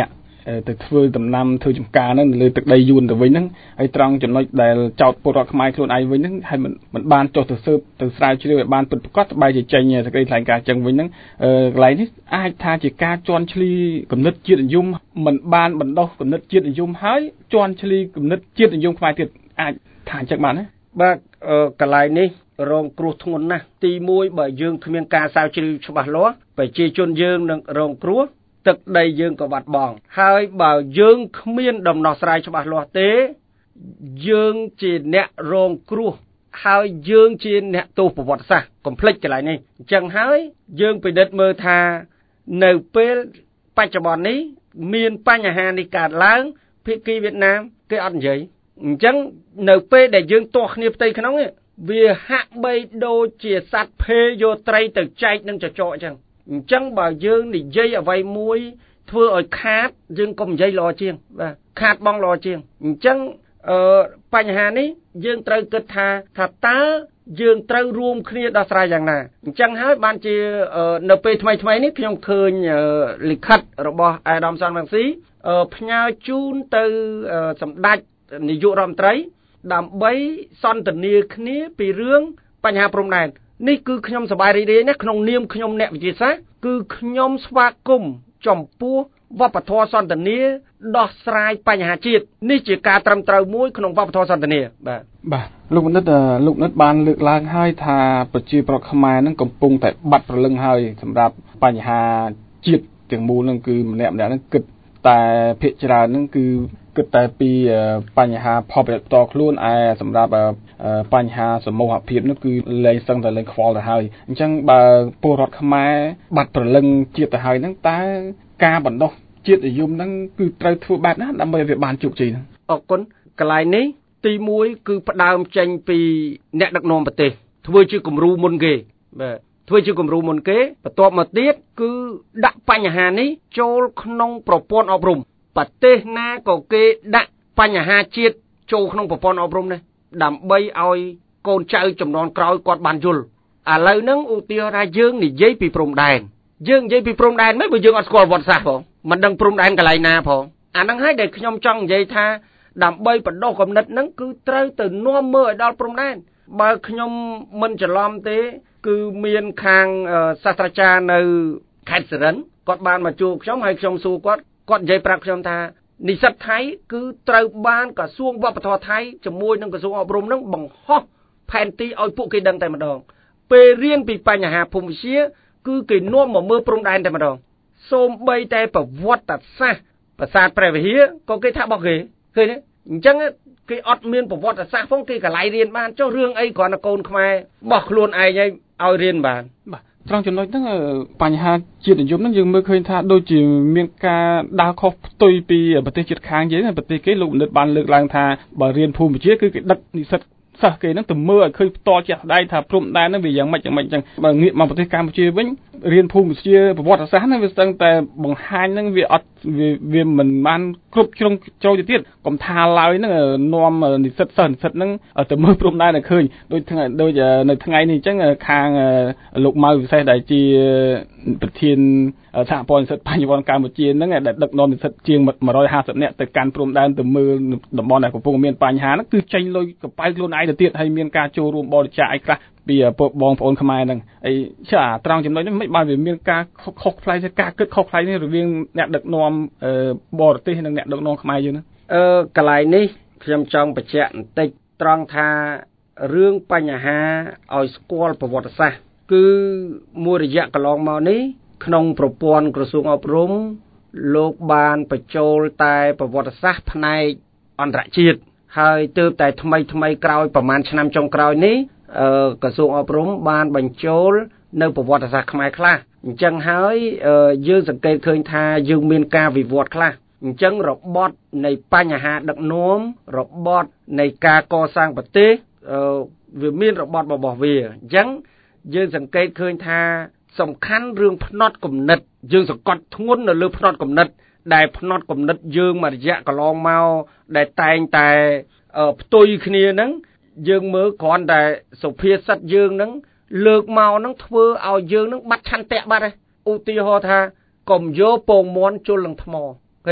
ទៅធ្វើដំណាំធ្វើចំការហ្នឹងលើទឹកដីយួនទៅវិញហ្នឹងហើយត្រង់ចំណុចដែលចោតពលរដ្ឋខ្មែរខ្លួនឯងវិញហ្នឹងហើយមិនមិនបានចុះទៅស៊ើបទៅស្រាវជ្រាវឲ្យបានពិតប្រាកដបែរជាចេញសេចក្តីថ្លែងការណ៍ចឹងវិញហ្នឹងកន្លែងនេះអាចថាជាការជន់ឈ្លីគំនិតជាតិនិយមមិនបានបណ្ដុះគំនិតជាតិនិយមហើយជន់ឈ្លីគំនិតជាតិនិយមខ្មែរទៀតអាចថាចឹងបានណាបាទកន្លែងនេះរងគ្រោះធ្ងន់ណាស់ទីមួយបើយើងគ្មានការស្រាវជ្រាវច្បាស់លាស់ប្រជាជនយើងនឹងរងគ្រោះទឹកដីយើងក៏បាត់បង់ហើយបើយើងគ្មានដំណោះស្រាយច្បាស់លាស់ទេយើងជាអ្នករងគ្រោះហើយយើងជាអ្នកទោសប្រវត្តិសាស្ត្រកុំភ្លេចកន្លែងនេះអញ្ចឹងហើយយើងពិនិត្យមើលថានៅពេលបច្ចុប្បន្ននេះមានបញ្ហានេះកើតឡើងភាគីវៀតណាមគេអត់និយាយអញ្ចឹងនៅពេលដែលយើងទាស់គ្នាផ្ទៃក្នុងវាហាក់បីដូចជាសត្វភេយកត្រីទៅចែកនឹងចចកអញ្ចឹងអញ្ចឹងបើយើងនិយាយអ្វីមួយធ្វើឲ្យខាតយើងកុំនិយាយល្អជាងបាទខាតបងល្អជាងអញ្ចឹងអឺបញ្ហានេះយើងត្រូវគិតថាថាតើយើងត្រូវរួមគ្នាដោះស្រាយយ៉ាងណាអញ្ចឹងហើយបានជានៅពេលថ្មីថ្មីនេះខ្ញុំឃើញលិខិតរបស់អាដាមសាន់វ៉ាន់ស៊ីផ្ញើជូនទៅសម្ដេចនាយករដ្ឋមន្ត្រីដើម្បីសន្ទនាគ្នាពីរឿងបញ្ហាព្រំដែននេះគឺខ្ញុំសប្បាយរីករាយណាស់ក្នុងនាមខ្ញុំអ្នកវិទ្យាសាស្ត្រគឺខ្ញុំស្វាគមន៍ចំពោះវប្បធម៌សន្ទនាដោះស្រាយបញ្ហាជាតិនេះជាការត្រឹមត្រូវមួយក្នុងវប្បធម៌សន្ទនាបាទបាទលោកបណ្ឌិតលោកបណ្ឌិតបានលើកឡើងហើយថាប្រជាប្រដ្ឋខ្មែរនឹងកំពុងតែបាត់ព្រលឹងហើយសម្រាប់បញ្ហាជាតិទាំងមូលនឹងគឺម្នាក់ម្នាក់នឹងគិតតែភាគច្រើននឹងគឺគិតតែពីបញ្ហាផលប្រយោជន៍ផ្ទាល់ខ្លួនឯសម្រាប់បញ្ហាសមូហភាពនោះគឺលែងសឹងតែលែងខ្វល់ទៅហើយអញ្ចឹងបើពលរដ្ឋខ្មែរបាត់ព្រលឹងជាតិទៅហើយហ្នឹងតើការបណ្ដុះជាតិនិយមហ្នឹងគឺត្រូវធ្វើបែបណាដើម្បីឲ្យវាបានជោគជ័យហ្នឹងអរគុណកន្លែងនេះទីមួយគឺផ្ដើមចេញពីអ្នកដឹកនាំប្រទេសធ្វើជាគំរូមុនគេបាទធ្វើជាគំរូមុនគេបន្ទាប់មកទៀតគឺដាក់បញ្ហានេះចូលក្នុងប្រព័ន្ធអប់រំប្រទេសណាក៏គេដាក់បញ្ហាជាតិចូលក្នុងប្រព័ន្ធអប់រំនេះដើម្បីឲ្យកូនចៅចំនួនក្រោយគាត់បានយល់ឥឡូវហ្នឹងឧទាហរណ៍ថាយើងនិយាយពីព្រំដែនយើងនិយាយពីព្រំដែនមិនបើយើងអត់ស្គាល់វត្តសាស្ត្រផងមិនដឹងព្រំដែនកន្លែងណាផងអាហ្នឹងហើយដែលខ្ញុំចង់និយាយថាដើម្បីបណ្ដុះគំនិតហ្នឹងគឺត្រូវទៅនាំមើលឲ្យដល់ព្រំដែនបើខ្ញុំមិនច្រឡំទេគឺមានខាងសាស្ត្រាចារ្យនៅខេត្តសិរិនគាត់បានមកជួបខ្ញុំហើយខ្ញុំសួរគាត់គាត់និយាយប្រាប់ខ្ញុំថានិស្សិតថៃគឺត្រូវបានក្រសួងវប្បធម៌ថៃជាមួយនឹងក្រសួងអប់រំនឹងបង្ហោះផែនទីឲ្យពួកគេដឹងតែម្ដងពេលរៀនពីបញ្ហាភូមិវិទ្យាគឺគេនាំមកមើលព្រំដែនតែម្ដងសូម្បីតែប្រវត្តិសាស្ត្រប្រាសាទព្រះវិហារក៏គេថារបស់គេឃើញទេអញ្ចឹងគេអត់មានប្រវត្តិសាស្ត្រផងគេកន្លែងរៀនបានចុះរឿងអីគ្រាន់តែកូនខ្មែរបោះខ្លួនឯងឲ្យរៀនបានបាទត្រង់ចំណុចហ្នឹងបញ្ហាជាតិនិយមហ្នឹងយើងមើលឃើញថាដូចជាមានការដើរខុសផ្ទុយពីប្រទេសជិតខាងយើងប្រទេសគេលោកបណ្ឌិតបានលើកឡើងថាបើរៀនភូមិវិទ្យាគឺគេដឹកនិស្សិតសិស្សគេហ្នឹងទៅមើលឲ្យឃើញផ្ទាល់ជាក់ស្ដែងថាព្រំដែនហ្នឹងវាយ៉ាងម៉េចយ៉ាងម៉េចអញ្ចឹងបើងាកមកប្រទេសកម្ពុជាវិញរៀនភូមិវិទ្យាប្រវត្តិសាស្ត្រហ្នឹងវាស្ទើរតែបង្ហាញហ្នឹងវាអត់វាមិនបានគ្រប់ជ្រុងជ្រោយទៅទៀតកុំថាឡើយហ្នឹងនាំនិស្សិតសិស្សនិស្សិតហ្នឹងទៅមើលព្រំដែនឲ្យឃើញដូចថ្ងៃដូចនៅថ្ងៃនេះអញ្ចឹងខាងលោកម៉ៅវិសេសដែលជាប្រធានសហព័ន្ធនិស្សិតបញ្ញវន្តកម្ពុជាហ្នឹងដែលដឹកនាំនិស្សិតជាងmột trămห้าสิบនាក់ទៅកាន់ព្រំដែនទៅមើលតំបន់ដែលកំពុងមានបញ្ហាហ្នឹងគឺចេញលុយកប៉ៅខ្លួនឯងទៅទៀតហើយមានការចូលរួមបរិច្ចាគអីខ្លះពីបងប្អូនខ្មែរហ្នឹងហើយចាត្រង់ចំណុចនេះមិនបានវាមានការខុសផ្លែជាការគិតខុសផ្លែនេះរវាងអ្នកដឹកនាំបរទេសនិងអ្នកដឹកនាំខ្មែរយើងហ្នឹងអឺកន្លែងនេះខ្ញុំចង់បញ្ជាក់បន្តិចត្រង់ថារឿងបញ្ហាឲ្យស្គាល់ប្រវត្តិសាស្ត្រគឺមួយរយៈកន្លងមកនេះក្នុងប្រព័ន្ធក្រសួងអប់រំលោកបានបញ្ចូលតែប្រវត្តិសាស្ត្រផ្នែកអន្តរជាតិហើយទើបតែថ្មីថ្មីក្រោយប្រហែលឆ្នាំចុងក្រោយនេះក្រសួងអប់រំបានបញ្ចូលនៅប្រវត្តិសាស្ត្រខ្មែរខ្លះអញ្ចឹងហើយយើងសង្កេតឃើញថាយើងមានការវិវត្តខ្លះអញ្ចឹងរបត់នៃបញ្ហាដឹកនាំរបត់នៃការកសាងប្រទេសវាមានរបត់របស់វាអញ្ចឹងយើងសង្កេតឃើញថាសំខាន់រឿងផ្នត់គំនិតយើងសង្កត់ធ្ងន់នៅលើផ្នត់គំនិតដែលផ្នត់គំនិតយើងមួយរយៈកន្លងមកដែលតែងតែផ្ទុយគ្នាហ្នឹងយើងមើលគ្រាន់តែសុភាសិតយើងហ្នឹងលើកមកហ្នឹងធ្វើឲ្យយើងហ្នឹងបាត់ឆន្ទៈបាត់ហើយឧទាហរណ៍ថាកុំយកពងមាន់ជល់នឹងថ្មឃើញអ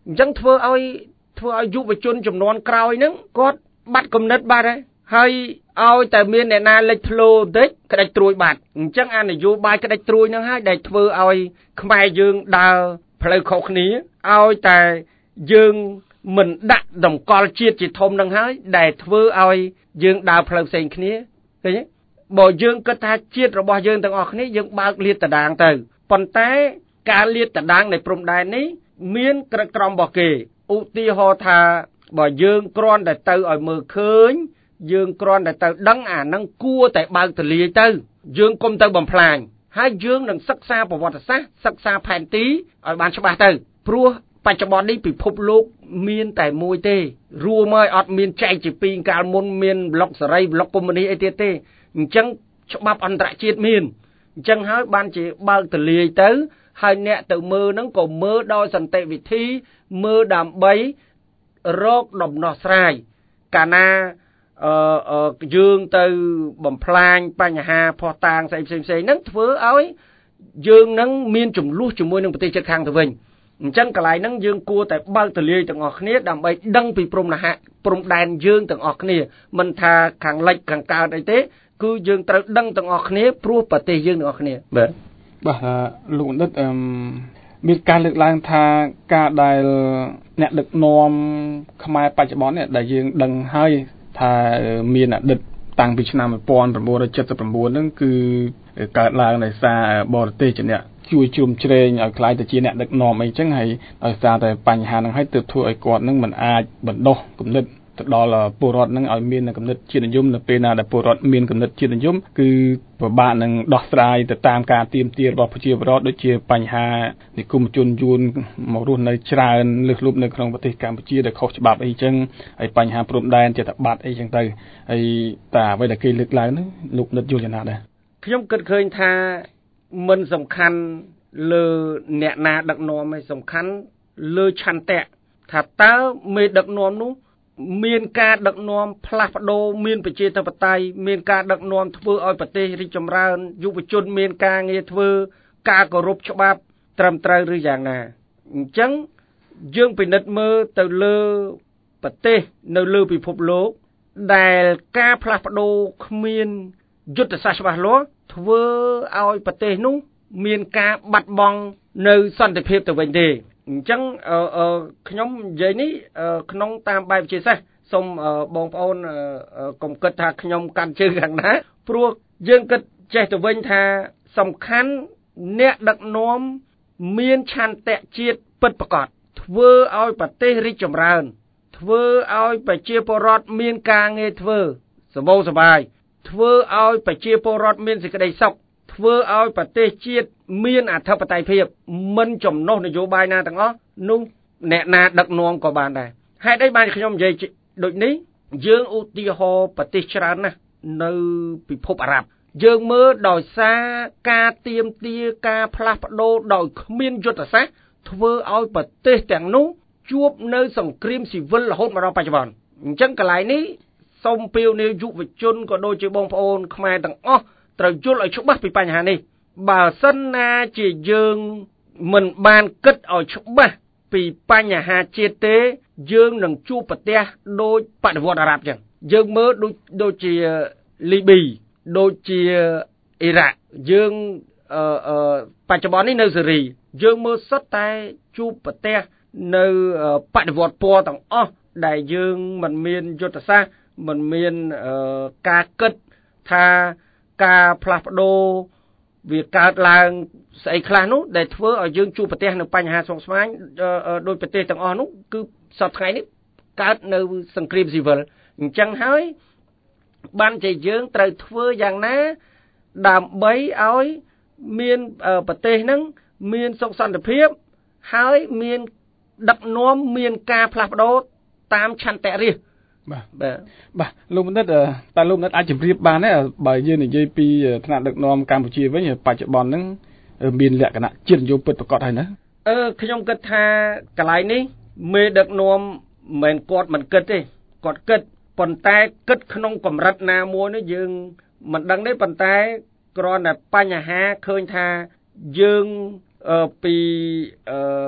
អញ្ចឹងធ្វើឲ្យធ្វើឲ្យយុវជនចំនួនក្រោយហ្នឹងគាត់បាត់គំនិតបាត់ហើយហើយឲ្យតែមានអ្នកណាលេចធ្លោបន្តិចក្តិចត្រួយបាត់អញ្ចឹងអានយោបាយក្តិចត្រួយហ្នឹងហើយដែលធ្វើឲ្យខ្មែរយើងដើរផ្លូវខុសគ្នាឲ្យតែយើងមិនដាក់តម្កល់ជាតិជាធំនឹងហើយដែលធ្វើឲ្យយើងដើរផ្លូវផ្សេងគ្នាឃើញទេបើយើងគិតថាជាតិរបស់យើងទាំងអស់គ្នាយើងបើកលាតត្រដាងទៅប៉ុន្តែការលាតត្រដាងនៃព្រំដែននេះមានក្រឹតក្រមរបស់គេឧទាហរណ៍ថាបើយើងគ្រាន់តែទៅឲ្យមើលឃើញយើងគ្រាន់តែទៅដឹងអានឹងគួរតែបើកទលាយទៅយើងកុំទៅបំផ្លាញហើយយើងនឹងសិក្សាប្រវត្តិសាស្ត្រសិក្សាផែនទីឲ្យបានច្បាស់ទៅព្រោះបច្ចុប្បន្ននេះពិភពលោកមានតែមួយទេរួមហើយអត់មានចែកជាពីរកាលមុនមានប្លុកសេរីប្លុកកុម្មុយនីអីទៀតទេអញ្ចឹងច្បាប់អន្តរជាតិមានអញ្ចឹងហើយបានជាបើកទលាយទៅហើយអ្នកទៅមើលហ្នឹងក៏មើលដោយសន្តិវិធីមើលដើម្បីរកដំណោះស្រាយកាលណាអឺយើងទៅបំផ្លាញបញ្ហាផោះតាងផ្សេងផ្សេងផ្សេងហ្នឹងធ្វើឲ្យយើងនឹងមានចំនួនជាមួយនឹងប្រទេសជិតខាងទៅវិញអញ្ចឹងកន្លែងហ្នឹងយើងគួរតែបើកទលាយទាំងអស់គ្នាដើម្បីដឹងពីព្រំនហៈព្រំដែនយើងទាំងអស់គ្នាមិនថាខាងលិចខាងកើតអីទេគឺយើងត្រូវដឹងទាំងអស់គ្នាព្រោះប្រទេសយើងទាំងអស់គ្នាបាទបាទលោកបណ្ឌិតអឺមានការលើកឡើងថាការដែលអ្នកដឹកនាំខ្មែរបច្ចុប្បន្ននេះដែលយើងដឹងហើយថាមានអតីតតាំងពីឆ្នាំmột nghìn chín trăm bảy mươi chínហ្នឹងគឺកើតឡើងដោយសារបរទេសជាអ្នកជួយជ្រោមជ្រែងឲ្យខ្លាយទៅជាអ្នកដឹកនាំអីចឹងហើយដោយសារតែបញ្ហាហ្នឹងហើយទើបធ្វើឲ្យគាត់ហ្នឹងមិនអាចបណ្ដុះគំនិតទៅដល់ពលរដ្ឋហ្នឹងឲ្យមានគំនិតជាតិនិយមនៅពេលណាដែលពលរដ្ឋមានគំនិតជាតិនិយមគឺពិបាកនឹងដោះស្រាយទៅតាមការទាមទាររបស់ប្រជាពលរដ្ឋដូចជាបញ្ហានិគមជនយួនមករស់នៅច្រើនលើសលប់នៅក្នុងប្រទេសកម្ពុជាដែលខុសច្បាប់អីចឹងហើយបញ្ហាព្រំដែនចេះតែបាត់អីចឹងទៅហើយតែអ្វីដែលគេលើកឡើងហ្នឹងលោកនិតយល់យ៉ាងណាដែរខ្ញុំគិតឃើញថាមិនសំខាន់លើអ្នកណាដឹកនាំឯងសំខាន់លើឆន្ទៈថាតើមេដឹកនាំនោះមានការដឹកនាំផ្លាស់ប្ដូរមានប្រជាធិបតេយ្យមានការដឹកនាំធ្វើឲ្យប្រទេសរីកចម្រើនយុវជនមានការងារធ្វើការគោរពច្បាប់ត្រឹមត្រូវឬយ៉ាងណាអញ្ចឹងយើងពិនិត្យមើលទៅលើប្រទេសនៅលើពិភពលោកដែលការផ្លាស់ប្ដូរគ្មានយុទ្ធសាស្ត្រច្បាស់លាស់ធ្វើឲ្យប្រទេសនោះមានការបាត់បង់នៅសន្តិភាពទៅវិញទេអញ្ចឹងខ្ញុំនិយាយនេះក្នុងតាមបែបវិទ្យាសាស្ត្រសូមបងប្អូនកុំគិតថាខ្ញុំកាន់ជើងខាងណាព្រោះយើងគិតចេះទៅវិញថាសំខាន់អ្នកដឹកនាំមានឆន្ទៈជាតិពិតប្រាកដធ្វើឲ្យប្រទេសរីកចម្រើនធ្វើឲ្យប្រជាពលរដ្ឋមានការងារធ្វើសម្បូរសប្បាយធ្វើឲ្យប្រជាពលរដ្ឋមានសេចក្តីសុខធ្វើឲ្យប្រទេសជាតិមានអធិបតេយ្យភាពមិនចំណុះនយោបាយណាទាំងអស់នោះអ្នកណាដឹកនាំក៏បានដែរហេតុអីបានខ្ញុំនិយាយដូចនេះយើងឧទាហរណ៍ប្រទេសច្រើនណាស់នៅពិភពអារ៉ាប់យើងមើលដោយសារការទៀមទាការផ្លាស់ប្ដូរដោយគ្មានយុទ្ធសាស្ត្រធ្វើឲ្យប្រទេសទាំងនោះជួបនៅសង្គ្រាមស៊ីវិលរហូតមកដល់បច្ចុប្បន្នអញ្ចឹងកន្លែងនេះសូមពាវនាវយុវជនក៏ដូចជាបងប្អូនខ្មែរទាំងអស់ត្រូវយល់ឲ្យច្បាស់ពីបញ្ហានេះបើសិនណាជាយើងមិនបានគិតឲ្យច្បាស់ពីបញ្ហាជាតិទេយើងនឹងជួបប្រទះដូចបដិវត្តន៍អារ៉ាប់ចឹងយើងមើលដូចដូចជាលីប៊ីដូចជាអ៊ីរ៉ាក់យើងអឺអឺបច្ចុប្បន្ននេះនៅសេរីយើងមើលសុទ្ធតែជួបប្រទះនៅបដិវត្តន៍ពណ៌ទាំងអស់ដែលយើងមិនមានយុទ្ធសាស្ត្រមិនមានការគិតថាការផ្លាស់ប្ដូរវាកើតឡើងស្អីខ្លះនោះដែលធ្វើឲ្យយើងជួបប្រទះនៅបញ្ហាស្មុគស្មាញដោយប្រទេសទាំងអស់នោះគឺសប្តាហ៍ថ្ងៃនេះកើតនៅសង្គ្រាមស៊ីវិលអញ្ចឹងហើយបានជាយើងត្រូវធ្វើយ៉ាងណាដើម្បីឲ្យមានប្រទេសហ្នឹងមានសុខសន្តិភាពហើយមានដឹកនាំមានការផ្លាស់ប្ដូរតាមឆន្ទៈរាស្ត្របាទបាទបាទលោកបណ្ឌិតតើលោកបណ្ឌិតអាចជម្រាបបានទេបើយើងនិយាយពីថ្នាក់ដឹកនាំកម្ពុជាវិញបច្ចុប្បន្នហ្នឹងមានលក្ខណៈជាតិនិយមពិតប្រាកដហើយណាអឺខ្ញុំគិតថាកន្លែងនេះមេដឹកនាំមិនគាត់មិនគិតទេគាត់គិតប៉ុន្តែគិតក្នុងកម្រិតណាមួយនោះយើងមិនដឹងទេប៉ុន្តែគ្រាន់តែបញ្ហាឃើញថាយើងពីអឺ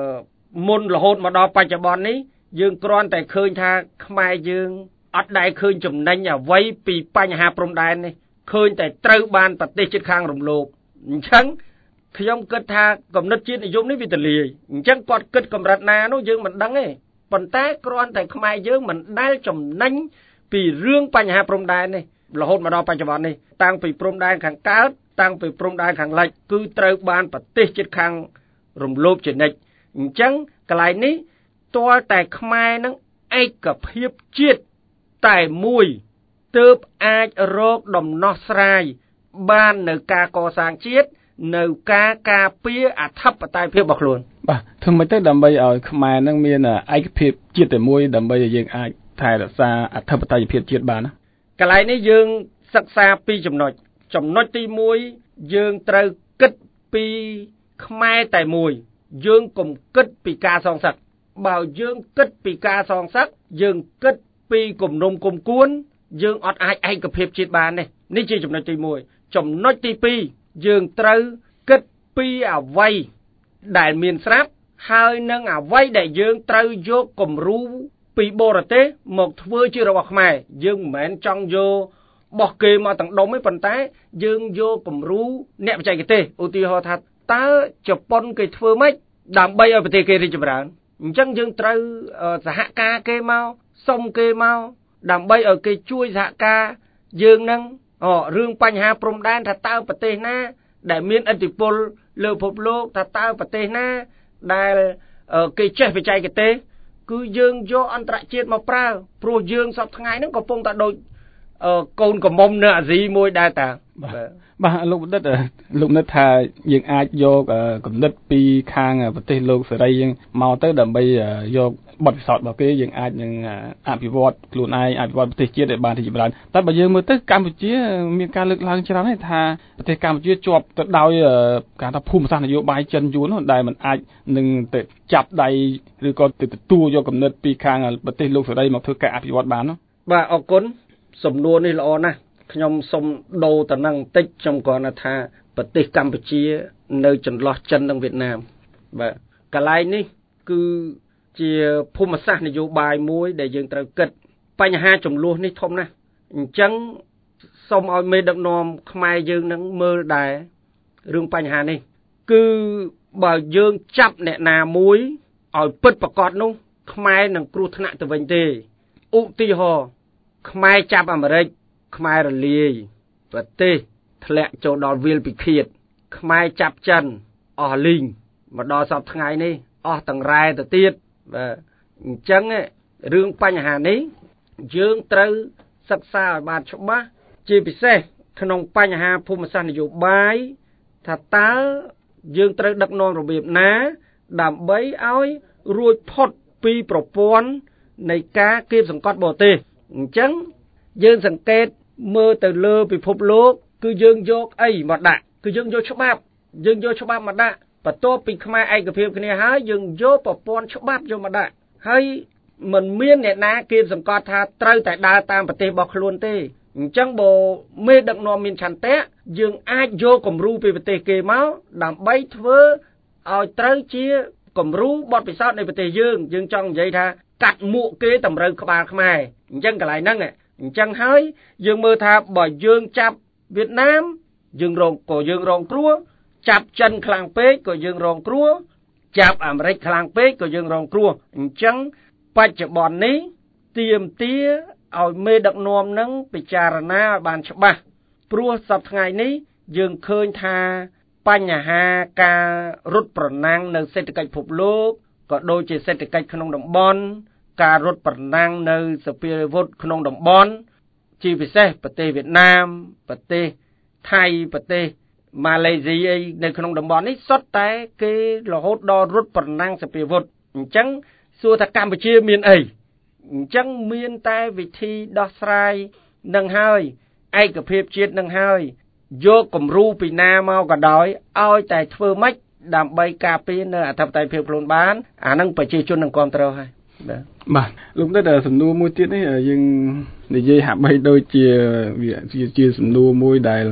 មុនរហូតមកដល់បច្ចុប្បន្ននេះយើងគ្រាន់តែឃើញថាខ្មែរយើងអត់ដែលឃើញចំណេញអ្វីពីបញ្ហាព្រំដែននេះឃើញតែត្រូវបានប្រទេសជិតខាងរំលោភអញ្ចឹងខ្ញុំគិតថាគំនិតជាតិនិយមនេះវាទលាយអញ្ចឹងគាត់គិតកម្រិតណានោះយើងមិនដឹងទេប៉ុន្តែគ្រាន់តែខ្មែរយើងមិនដែលចំណេញពីរឿងបញ្ហាព្រំដែននេះរហូតមកដល់បច្ចុប្បន្ននេះតាំងពីព្រំដែនខាងកើតតាំងពីព្រំដែនខាងលិចគឺត្រូវបានប្រទេសជិតខាងរំលោភជានិច្ចអញ្ចឹងកន្លែងនេះទាល់តែខ្មែរនឹងឯកភាពជាតិតែមួយទើបអាចរកដំណោះស្រាយបាននៅការកសាងជាតិនៅការការពារអធិបតេយ្យភាពរបស់ខ្លួនបាទធ្វើម៉េចទៅដើម្បីឲ្យខ្មែរនឹងមានឯកភាពជាតិតែមួយដើម្បីឲ្យយើងអាចថែរក្សាអធិបតេយ្យភាពជាតិបានណាកន្លែងនេះយើងសិក្សាពីចំណុចចំណុចទីមួយយើងត្រូវគិតពីខ្មែរតែមួយយើងកុំគិតពីការសងសឹកបើយើងគិតពីការសងសឹកយើងគិតពីគំនុំគុំគួនយើងអត់អាចឯកភាពជាតិបានទេនេះជាចំណុចទីមួយចំណុចទីពីរយើងត្រូវគិតពីអ្វីដែលមានស្រាប់ហើយនឹងអ្វីដែលយើងត្រូវយកគំរូពីបរទេសមកធ្វើជារបស់ខ្មែរយើងមិនមែនចង់យកបោះគេមកទាំងដុំទេប៉ុន្តែយើងយកគំរូអ្នកបច្ចេកទេសឧទាហរណ៍ថាតើជប៉ុនគេធ្វើម៉េចដើម្បីឲ្យប្រទេសគេរីកចម្រើនអញ្ចឹងយើងត្រូវសហការគេមកសុំគេមកដើម្បីឲ្យគេជួយសហការយើងនឹងអូរឿងបញ្ហាព្រំដែនថាតើប្រទេសណាដែលមានឥទ្ធិពលលើពិភពលោកថាតើប្រទេសណាដែលគេចេះបច្ចេកទេសគឺយើងយកអន្តរជាតិមកប្រើព្រោះយើងសពថ្ងៃហ្នឹងកំពុងតែដូចកូនកំមុំនៅអាស៊ីមួយដែរតាបាទលោកបណ្ឌិតលោកនិតថាយើងអាចយកគំនិតពីខាងប្រទេសលោកសេរីយើងមកទៅដើម្បីយកបទពិសោធន៍របស់គេយើងអាចនឹងអភិវឌ្ឍខ្លួនឯងអភិវឌ្ឍប្រទេសជាតិឲ្យបានរីកចម្រើនតែបើយើងមើលទៅកម្ពុជាមានការលើកឡើងច្រើនហើយថាប្រទេសកម្ពុជាជាប់ទៅដោយការថាភូមិសាស្ត្រនយោបាយចិនយួននោះដែលมันអាចនឹងទៅចាប់ដៃឬក៏ទៅទទួលយកគំនិតពីខាងប្រទេសលោកសេរីមកធ្វើការអភិវឌ្ឍបាននោះបាទអរគុណសំណួរនេះល្អណាស់ខ្ញុំសូមដូរតំណែងបន្តិចខ្ញុំគ្រាន់តែថាប្រទេសកម្ពុជានៅចន្លោះចិននិងវៀតណាមបាទកន្លែងនេះគឺជាភូមិសាស្ត្រនយោបាយមួយដែលយើងត្រូវគិតបញ្ហាចំនួននេះធំណាស់អញ្ចឹងសូមឲ្យមេដឹកនាំខ្មែរយើងនឹងមើលដែររឿងបញ្ហានេះគឺបើយើងចាប់អ្នកណាមួយឲ្យពិតប្រាកដនោះខ្មែរនឹងគ្រោះថ្នាក់ទៅវិញទេឧទាហរណ៍ខ្មែរចាប់អាមេរិកខ្មែររលាយប្រទេសធ្លាក់ចូលដល់វាលពិឃាតខ្មែរចាប់ចិនអស់លីងមកដល់សពថ្ងៃនេះអស់ទាំងរ៉ែទៅទៀតបាទអញ្ចឹងរឿងបញ្ហានេះយើងត្រូវសិក្សាឲ្យបានច្បាស់ជាពិសេសក្នុងបញ្ហាភូមិសាស្ត្រនយោបាយថាតើយើងត្រូវដឹកនាំរបៀបណាដើម្បីឲ្យរួចផុតពីប្រព័ន្ធនៃការគៀបសង្កត់បរទេសអញ្ចឹងយើងសង្កេតមើលទៅលើពិភពលោកគឺយើងយកអីមកដាក់គឺយើងយកច្បាប់យើងយកច្បាប់មកដាក់បន្ទាប់ពីខ្មែរឯកភាពគ្នាហើយយើងយកប្រព័ន្ធច្បាប់យកមកដាក់ហើយមិនមានអ្នកណាគៀបសង្កត់ថាត្រូវតែដើរតាមប្រទេសរបស់ខ្លួនទេអញ្ចឹងបើមេដឹកនាំមានឆន្ទៈយើងអាចយកគំរូពីប្រទេសគេមកដើម្បីធ្វើឲ្យត្រូវជាគំរូបទពិសោធន៍នៃប្រទេសយើងយើងចង់និយាយថាកាត់មួកគេតម្រូវក្បាលខ្មែរអញ្ចឹងកន្លែងហ្នឹងអញ្ចឹងហើយយើងមើលថាបើយើងចាប់វៀតណាមយើងរងក៏យើងរងគ្រោះចាប់ចិនខ្លាំងពេកក៏យើងរងគ្រោះចាប់អាមេរិកខ្លាំងពេកក៏យើងរងគ្រោះអញ្ចឹងបច្ចុប្បន្ននេះទាមទារឲ្យមេដឹកនាំនឹងពិចារណាឲ្យបានច្បាស់ព្រោះសប្តាហ៍ថ្ងៃនេះយើងឃើញថាបញ្ហាការរត់ប្រណាំងនៅសេដ្ឋកិច្ចពិភពលោកក៏ដូចជាសេដ្ឋកិច្ចក្នុងតំបន់ការរត់ប្រណាំងនៅសភាវុធក្នុងតំបន់ជាពិសេសប្រទេសវៀតណាមប្រទេសថៃប្រទេសម៉ាឡេស៊ីអីនៅក្នុងតំបន់នេះសុទ្ធតែគេរហូតដល់រត់ប្រណាំងសភាវុធអញ្ចឹងសួរថាកម្ពុជាមានអីអញ្ចឹងមានតែវិធីដោះស្រាយនឹងហើយឯកភាពជាតិនឹងហើយយកគំរូពីណាមកក៏ដោយឲ្យតែធ្វើម៉េចដើម្បីការពារនៅអធិបតេយ្យភាពខ្លួនបានអានឹងប្រជាជននឹងគ្រប់គ្រងហើយបាទបាទលោកនេះតែសំណួរមួយទៀតនេះយើងនិយាយហាក់បីដូចជាវាជាសំណួរមួយដែល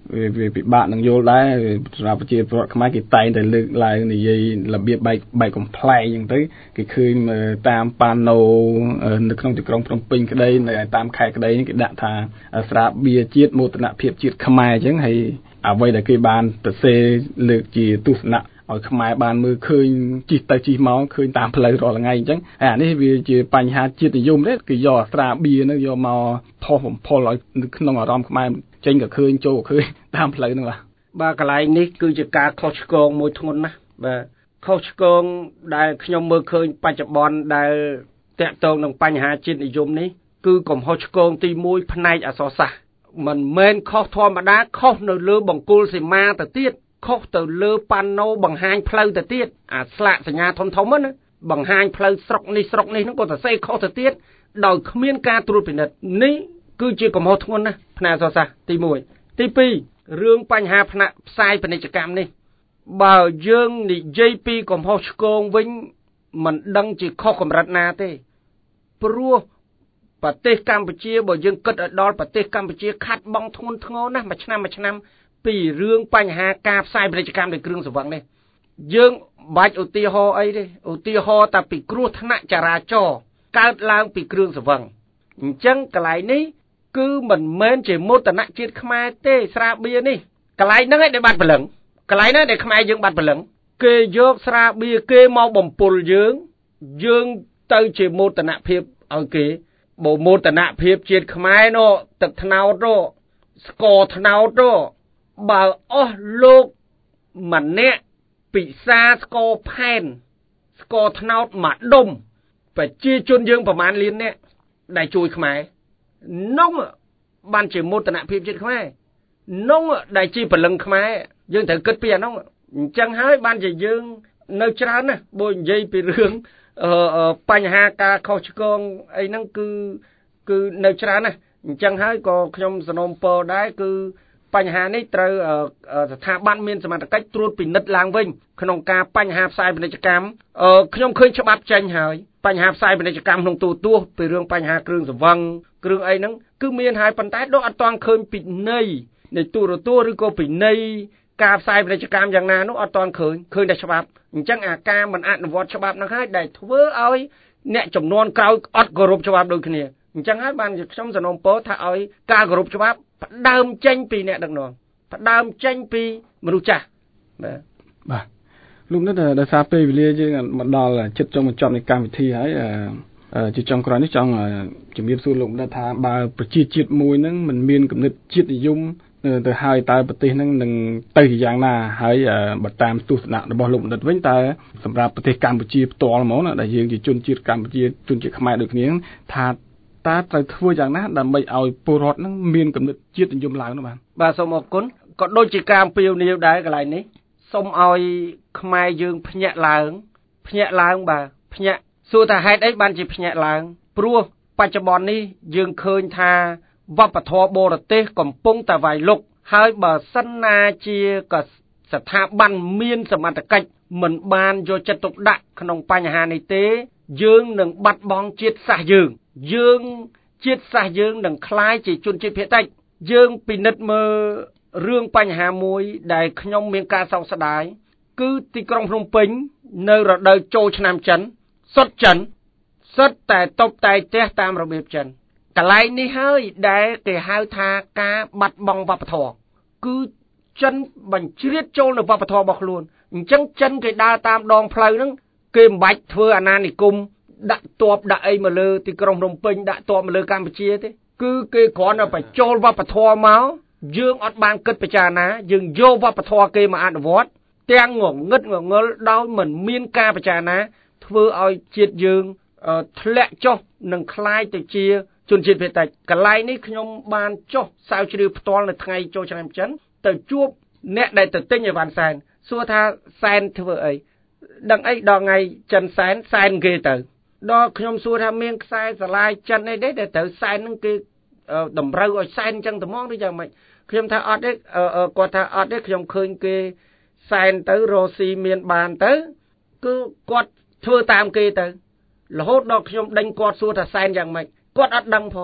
វាវាពិបាកនឹងយល់ដែរសម្រាប់ប្រជាពលរដ្ឋខ្មែរគេតែងតែលើកឡើងនិយាយរបៀបបែកបែកកំ pl ែងអញ្ចឹងទៅគេឃើញតាមប៉ាណូនៅក្នុងទីក្រុងភ្នំពេញក្តីនៅតាមខេត្តក្តីគេដាក់ថាស្រាបៀរជាតិមោទនភាពជាតិខ្មែរអញ្ចឹងហើយអ្វីដែលគេបានទៅសេលើកជាទស្សនៈឲ្យខ្មែរបានមើលឃើញជិះទៅជិះមកឃើញតាមផ្លូវរាល់ថ្ងៃអញ្ចឹងហើយអានេះវាជាបញ្ហាជាតិនិយមទេគេយកស្រាបៀរហ្នឹងយកមកផុសបំផុលឲ្យក្នុងអារម្មណ៍ខ្មែរចេញក៏ឃើញចូលក៏ឃើញតាមផ្លូវហ្នឹងបាទបាទកន្លែងនេះគឺជាការខុសឆ្គងមួយធ្ងន់ណាស់បាទខុសឆ្គងដែលខ្ញុំមើលឃើញបច្ចុប្បន្នដែលតាក់ទងនឹងបញ្ហាជាតិនិយមនេះគឺកំហុសឆ្គងទីមួយផ្នែកអក្សរសាស្ត្រមិនមែនខុសធម្មតាខុសនៅលើបង្គោលសីមាទៅទៀតខុសទៅលើប៉ាណូបង្ហាញផ្លូវទៅទៀតអាស្លាកសញ្ញាធំធំហ្នឹងណាបង្ហាញផ្លូវស្រុកនេះស្រុកនេះហ្នឹងក៏ទៅសេខុសទៅទៀតដោយគ្មានការត្រួតពិនិត្យនេះគឺជាកំហុសធ្ងន់ណាស់ផ្នែកអក្សរសាស្ត្រទីមួយទីពីររឿងបញ្ហាផ្នែកផ្សាយពាណិជ្ជកម្មនេះបើយើងនិយាយពីកំហុសឆ្គងវិញមិនដឹងជាខុសកម្រិតណាទេព្រោះប្រទេសកម្ពុជាបើយើងគិតឲ្យដល់ប្រទេសកម្ពុជាខាត់បងធ្ងន់ធ្ងរណាស់មួយឆ្នាំមួយឆ្នាំពីរឿងបញ្ហាការផ្សាយពាណិជ្ជកម្មនៃគ្រឿងសង្វឹងនេះយើងបាច់ឧទាហរណ៍អីទេឧទាហរណ៍តែពីគ្រោះថ្នាក់ចរាចរណ៍កើតឡើងពីគ្រឿងសង្វឹងអញ្ចឹងកន្លែងនេះគឺមិនមែនជាមោទនជាតិខ្មែរទេស្រាបៀរនេះកន្លែងហ្នឹងឯងដែលបាត់ព្រលឹងកន្លែងហ្នឹងដែលខ្មែរយើងបាត់ព្រលឹងគេយកស្រាបៀរគេមកបំពុលយើងយើងទៅជាមោទនភាពឲ្យគេបើមោទនភាពជាតិខ្មែរនោះទឹកថ្នោតនោះស្ករថ្នោតនោះបើអស់លោកម្នាក់ពិសាស្ករផែនស្ករថ្នោតមួយដុំប្រជាជនយើងប្រមាណលាននាក់ដែលជួយខ្មែរនោះបានជាមោទនភាពជាតិខ្មែរនោះដែលជាព្រលឹងខ្មែរយើងត្រូវគិតពីអានោះអញ្ចឹងហើយបានជាយើងនៅច្រើនណាស់បើនិយាយពីរឿងបញ្ហាការខុសឆ្គងអីហ្នឹងគឺគឺនៅច្រើនណាស់អញ្ចឹងហើយក៏ខ្ញុំសនំពរដែរគឺបញ្ហានេះត្រូវស្ថាប័នមានសមត្ថកិច្ចត្រួតពិនិត្យឡើងវិញក្នុងការបញ្ហាផ្សាយពាណិជ្ជកម្មខ្ញុំឃើញច្បាប់ចេញហើយបញ្ហាផ្សាយពាណិជ្ជកម្មក្នុងទូទស្សន៍ពីរឿងបញ្ហាគ្រឿងសង្វឹងគ្រឿងអីហ្នឹងគឺមានហើយប៉ុន្តែដូចអត់ទាន់ឃើញពីន័យនៃទូរទស្សន៍ឬក៏ពីន័យការផ្សាយពាណិជ្ជកម្មយ៉ាងណានោះអត់ទាន់ឃើញឃើញតែច្បាប់អញ្ចឹងអាការមិនអនុវត្តច្បាប់ហ្នឹងហើយដែលធ្វើឲ្យអ្នកចំនួនក្រោយអត់គោរពច្បាប់ដូចគ្នាអញ្ចឹងហើយបានខ្ញុំសនំពរថាឲ្យការគោរពច្បាប់ផ្ដើមចេញពីអ្នកដឹកនាំផ្ដើមចេញពីមនុស្សចាស់បាទបាទលោកនេះដោយសារពេលវេលាយើងមកដល់ជិតចុងបញ្ចប់នៃកម្មវិធីហើយជាចុងក្រោយនេះចង់ជំរាបសួរលោកបណ្ឌិតថាបើប្រជាជាតិមួយហ្នឹងមិនមានគំនិតជាតិនិយមទៅហើយតើប្រទេសហ្នឹងនឹងទៅជាយ៉ាងណាហើយបើតាមទស្សនៈរបស់លោកបណ្ឌិតវិញតើសម្រាប់ប្រទេសកម្ពុជាផ្ទាល់ហ្មងណាដែលយើងជាជនជាតិកម្ពុជាជនជាតិខ្មែរដូចគ្នាថាតើត្រូវធ្វើយ៉ាងណាដើម្បីឲ្យពលរដ្ឋហ្នឹងមានគំនិតជាតិនិយមឡើងនោះបាទបាទសូមអរគុណក៏ដូចជាការអំពាវនាវដែរកន្លែងនេះសូមឲ្យខ្មែរយើងភ្ញាក់ឡើងភ្ញាក់ឡើងបាទភ្ញាក់សួរថាហេតុអីបានជាភ្ញាក់ឡើងព្រោះបច្ចុប្បន្ននេះយើងឃើញថាវប្បធម៌បរទេសកំពុងតែវាយលុកហើយបើសិនណាជាក៏ស្ថាប័នមានសមត្ថកិច្ចមិនបានយកចិត្តទុកដាក់ក្នុងបញ្ហានេះទេយើងនឹងបាត់បង់ជាតិសាសន៍យើងយើងជាតិសាសន៍យើងនឹងคล้ายជាជនជាតិភាគតិចយើងពិនិត្យមើលរឿងបញ្ហាមួយដែលខ្ញុំមានការសោកស្ដាយគឺទីក្រុងភ្នំពេញនៅរដូវចូលឆ្នាំចិនសុទ្ធចិនសុទ្ធតែតុបតែងផ្ទះតាមរបៀបចិនកន្លែងនេះហើយដែលគេហៅថាការបាត់បង់វប្បធម៌គឺចិនបញ្ជ្រាបចូលនៅវប្បធម៌របស់ខ្លួនអញ្ចឹងចិនគេដើរតាមដងផ្លូវហ្នឹងគេមិនបាច់ធ្វើអាណានិគមដាក់ទ័ពដាក់អីមកលើទីក្រុងភ្នំពេញដាក់ទ័ពមកលើកម្ពុជាទេគឺគេគ្រាន់តែបញ្ចូលវប្បធម៌មកយើងអត់បានគិតពិចារណាយើងយកវប្បធម៌គេមកអនុវត្តទាំងងងឹតងងល់ដោយមិនមានការពិចារណាធ្វើឲ្យជាតិយើងធ្លាក់ចុះនិងคล้ายទៅជាជនជាតិភាគតិចកន្លែងនេះខ្ញុំបានចុះស្រាវជ្រាវផ្ទាល់នៅថ្ងៃចូលឆ្នាំចិនទៅជួបអ្នកដែលទៅទិញអីវ៉ាន់សែនសួរថាសែនធ្វើអីដឹងអីដល់ថ្ងៃចិនសែនសែនគេទៅដល់ខ្ញុំសួរថាមានខ្សែស្រឡាយចិនអីទេដែលត្រូវសែននឹងគេតម្រូវឲ្យសែនអញ្ចឹងត្មងឬយ៉ាងម៉េចខ្ញុំថាអត់ទេគាត់ថាអត់ទេខ្ញុំឃើញគេសែនទៅរស់ស៊ីមានបានទៅគឺគាត់ធ្វើតាមគេទៅរហូតដល់ខ្ញុំដេញគាត់សួរថាសែនយ៉ាងម៉េចគាត់អត់ដឹងផង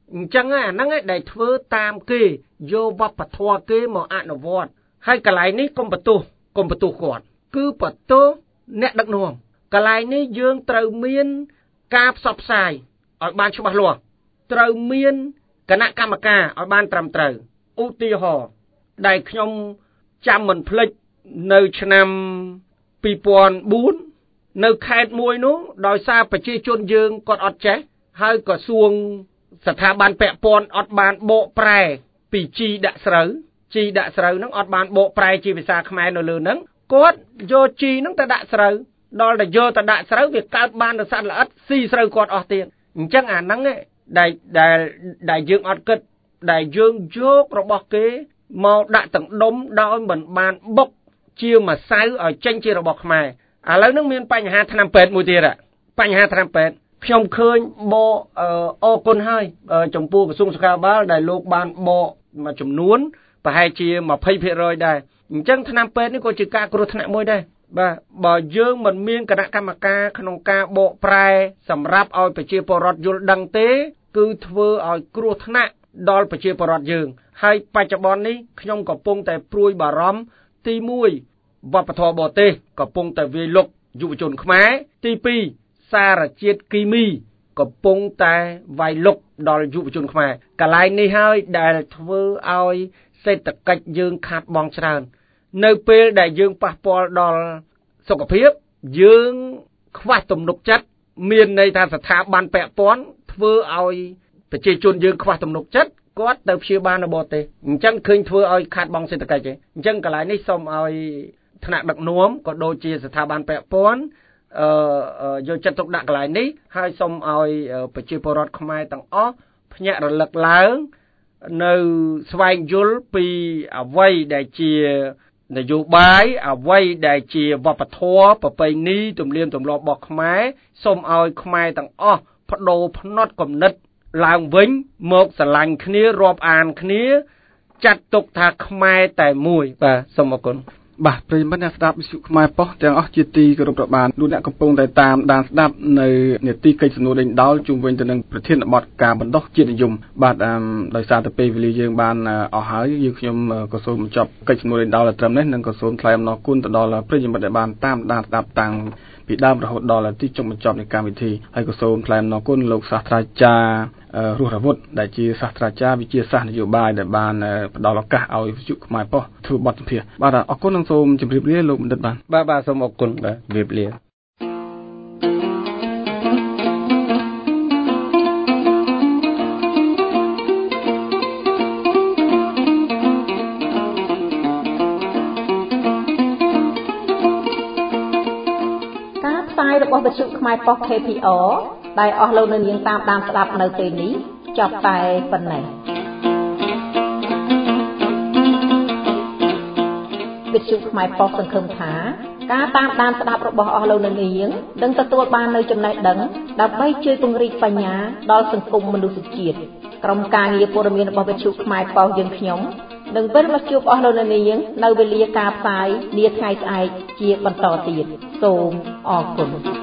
អញ្ចឹងអាហ្នឹងដែលធ្វើតាមគេយកវប្បធម៌គេមកអនុវត្តហើយកន្លែងនេះកុំបន្ទោសកុំបន្ទោសគាត់គឺបន្ទោសអ្នកដឹកនាំកន្លែងនេះយើងត្រូវមានការផ្សព្វផ្សាយឲ្យបានច្បាស់លាស់ត្រូវមានគណៈកម្មការឲ្យបានត្រឹមត្រូវឧទាហរណ៍ដែលខ្ញុំចាំមិនភ្លេចនៅឆ្នាំពីរពាន់បួននៅខេត្តមួយនោះដោយសារប្រជាជនយើងគាត់អត់ចេះហើយក្រសួងស្ថាប័នពាក់ព័ន្ធអត់បានបកប្រែពីជីដាក់ស្រូវជីដាក់ស្រូវហ្នឹងអត់បានបកប្រែជាភាសាខ្មែរនៅលើហ្នឹងគាត់យកជីហ្នឹងទៅដាក់ស្រូវដល់តែយកទៅដាក់ស្រូវវាកើតបានទៅសត្វល្អិតស៊ីស្រូវគាត់អស់ទៀតអញ្ចឹងអាហ្នឹងដែលដែលដែលយើងអត់គិតដែលយើងយករបស់គេមកដាក់ទាំងដុំដោយមិនបានបុកជាម្សៅឲ្យចេញជារបស់ខ្មែរឥឡូវហ្នឹងមានបញ្ហាថ្នាំពេទ្យមួយទៀតបញ្ហាថ្នាំពេទ្យខ្ញុំឃើញបកអរគុណហើយចំពោះក្រសួងសុខាភិបាលដែលលោកបានបកមួយចំនួនប្រហែលជា ยี่สิบเปอร์เซ็นต์ ដែរអញ្ចឹងថ្នាំពេទ្យនេះក៏ជាការគ្រោះថ្នាក់មួយដែរបាទបើយើងមិនមានគណៈកម្មការក្នុងការបកប្រែសម្រាប់ឲ្យប្រជាពលរដ្ឋយល់ដឹងទេគឺធ្វើឲ្យគ្រោះថ្នាក់ដល់ប្រជាពលរដ្ឋយើងហើយបច្ចុប្បន្ននេះខ្ញុំកំពុងតែព្រួយបារម្ភទីមួយវប្បធម៌បរទេសកំពុងតែវាយលុកយុវជនខ្មែរទីពីរសារជាតិគីមីកំពុងតែវាយលុកដល់យុវជនខ្មែរកន្លែងនេះហើយដែលធ្វើឲ្យសេដ្ឋកិច្ចយើងខាតបង់ច្រើននៅពេលដែលយើងប៉ះពាល់ដល់សុខភាពយើងខ្វះទំនុកចិត្តមានន័យថាស្ថាប័នពាក់ព័ន្ធធ្វើឲ្យប្រជាជនយើងខ្វះទំនុកចិត្តគាត់ទៅព្យាបាលនៅបរទេសអញ្ចឹងឃើញធ្វើឲ្យខាតបង់សេដ្ឋកិច្ចឯងអញ្ចឹងកន្លែងនេះសូមឲ្យថ្នាក់ដឹកនាំក៏ដូចជាស្ថាប័នពាក់ព័ន្ធអឺយកចិត្តទុកដាក់កន្លែងនេះហើយសូមឲ្យប្រជាពលរដ្ឋខ្មែរទាំងអស់ភ្ញាក់រលឹកឡើងនៅស្វែងយល់ពីអ្វីដែលជានយោបាយអ្វីដែលជាវប្បធម៌ប្រពៃណីទំនៀមទម្លាប់របស់ខ្មែរសូមឲ្យខ្មែរទាំងអស់បដូរផ្នត់គំនិតឡើងវិញមកស្រឡាញ់គ្នារាប់អានគ្នាចាត់ទុកថាខ្មែរតែមួយបាទសូមអរគុណបាទប្រិយមិត្តអ្នកស្ដាប់វិទ្យុខ្មែរប៉ុស្តិ៍ទាំងអស់ជាទីគោរពរាប់អានលោកអ្នកកំពុងតែតាមដានស្ដាប់នៅនេតិកិច្ចសំណួរដេញដោលជុំវិញទៅនឹងប្រធានបទការបណ្ដុះជាតិនិយមបាទដោយសារតែពេលវេលាយើងបានអស់ហើយយើងខ្ញុំក៏សូមបញ្ចប់កិច្ចសំណួរដេញដោលត្រឹមនេះនិងក៏សូមថ្លែងអំណរគុណទៅដល់ប្រិយមិត្តដែលបានតាមដានស្ដាប់តាំងពីដើមរហូតដល់ទីចុងបញ្ចប់នៃកម្មវិធីហើយក៏សូមថ្លែងអំណរគុណលោកសាស្ត្រាចារ្យរស់រវុធដែលជាសាស្ត្រាចារ្យវិទ្យាសាស្ត្រនយោបាយដែលបានផ្ដល់ឱកាសឲ្យវិទ្យុខ្មែរប៉ុស្តិ៍ធ្វើបទសម្ភាសន៍បាទអរគុណនិងសូមជម្រាបលាលោកបណ្ឌិតបានបាទបាទសូមអរគុណបាទជម្រាបលារបស់វិទ្យុខ្មែរប៉ុស្តិ៍ ខេ ភី អារ ដែលអស់លោកនៅនាងតាមដានស្ដាប់នៅពេលនេះចប់តែប៉ុណ្ណេះវិទ្យុខ្មែរប៉ុស្តិ៍សង្ឃឹមថាការតាមដានស្ដាប់របស់អស់លោកនៅនាងនឹងទទួលបាននូវចំណេះដឹងដើម្បីជួយពង្រីកបញ្ញាដល់សង្គមមនុស្សជាតិក្រុមការងារព័ត៌មានរបស់វិទ្យុខ្មែរប៉ុស្តិ៍យើងខ្ញុំនឹងវិលមកជួបអស់លោកនៅនាងនៅវេលាការផ្សាយនាថ្ងៃស្អែកជាបន្តទៀតសូមអរគុណ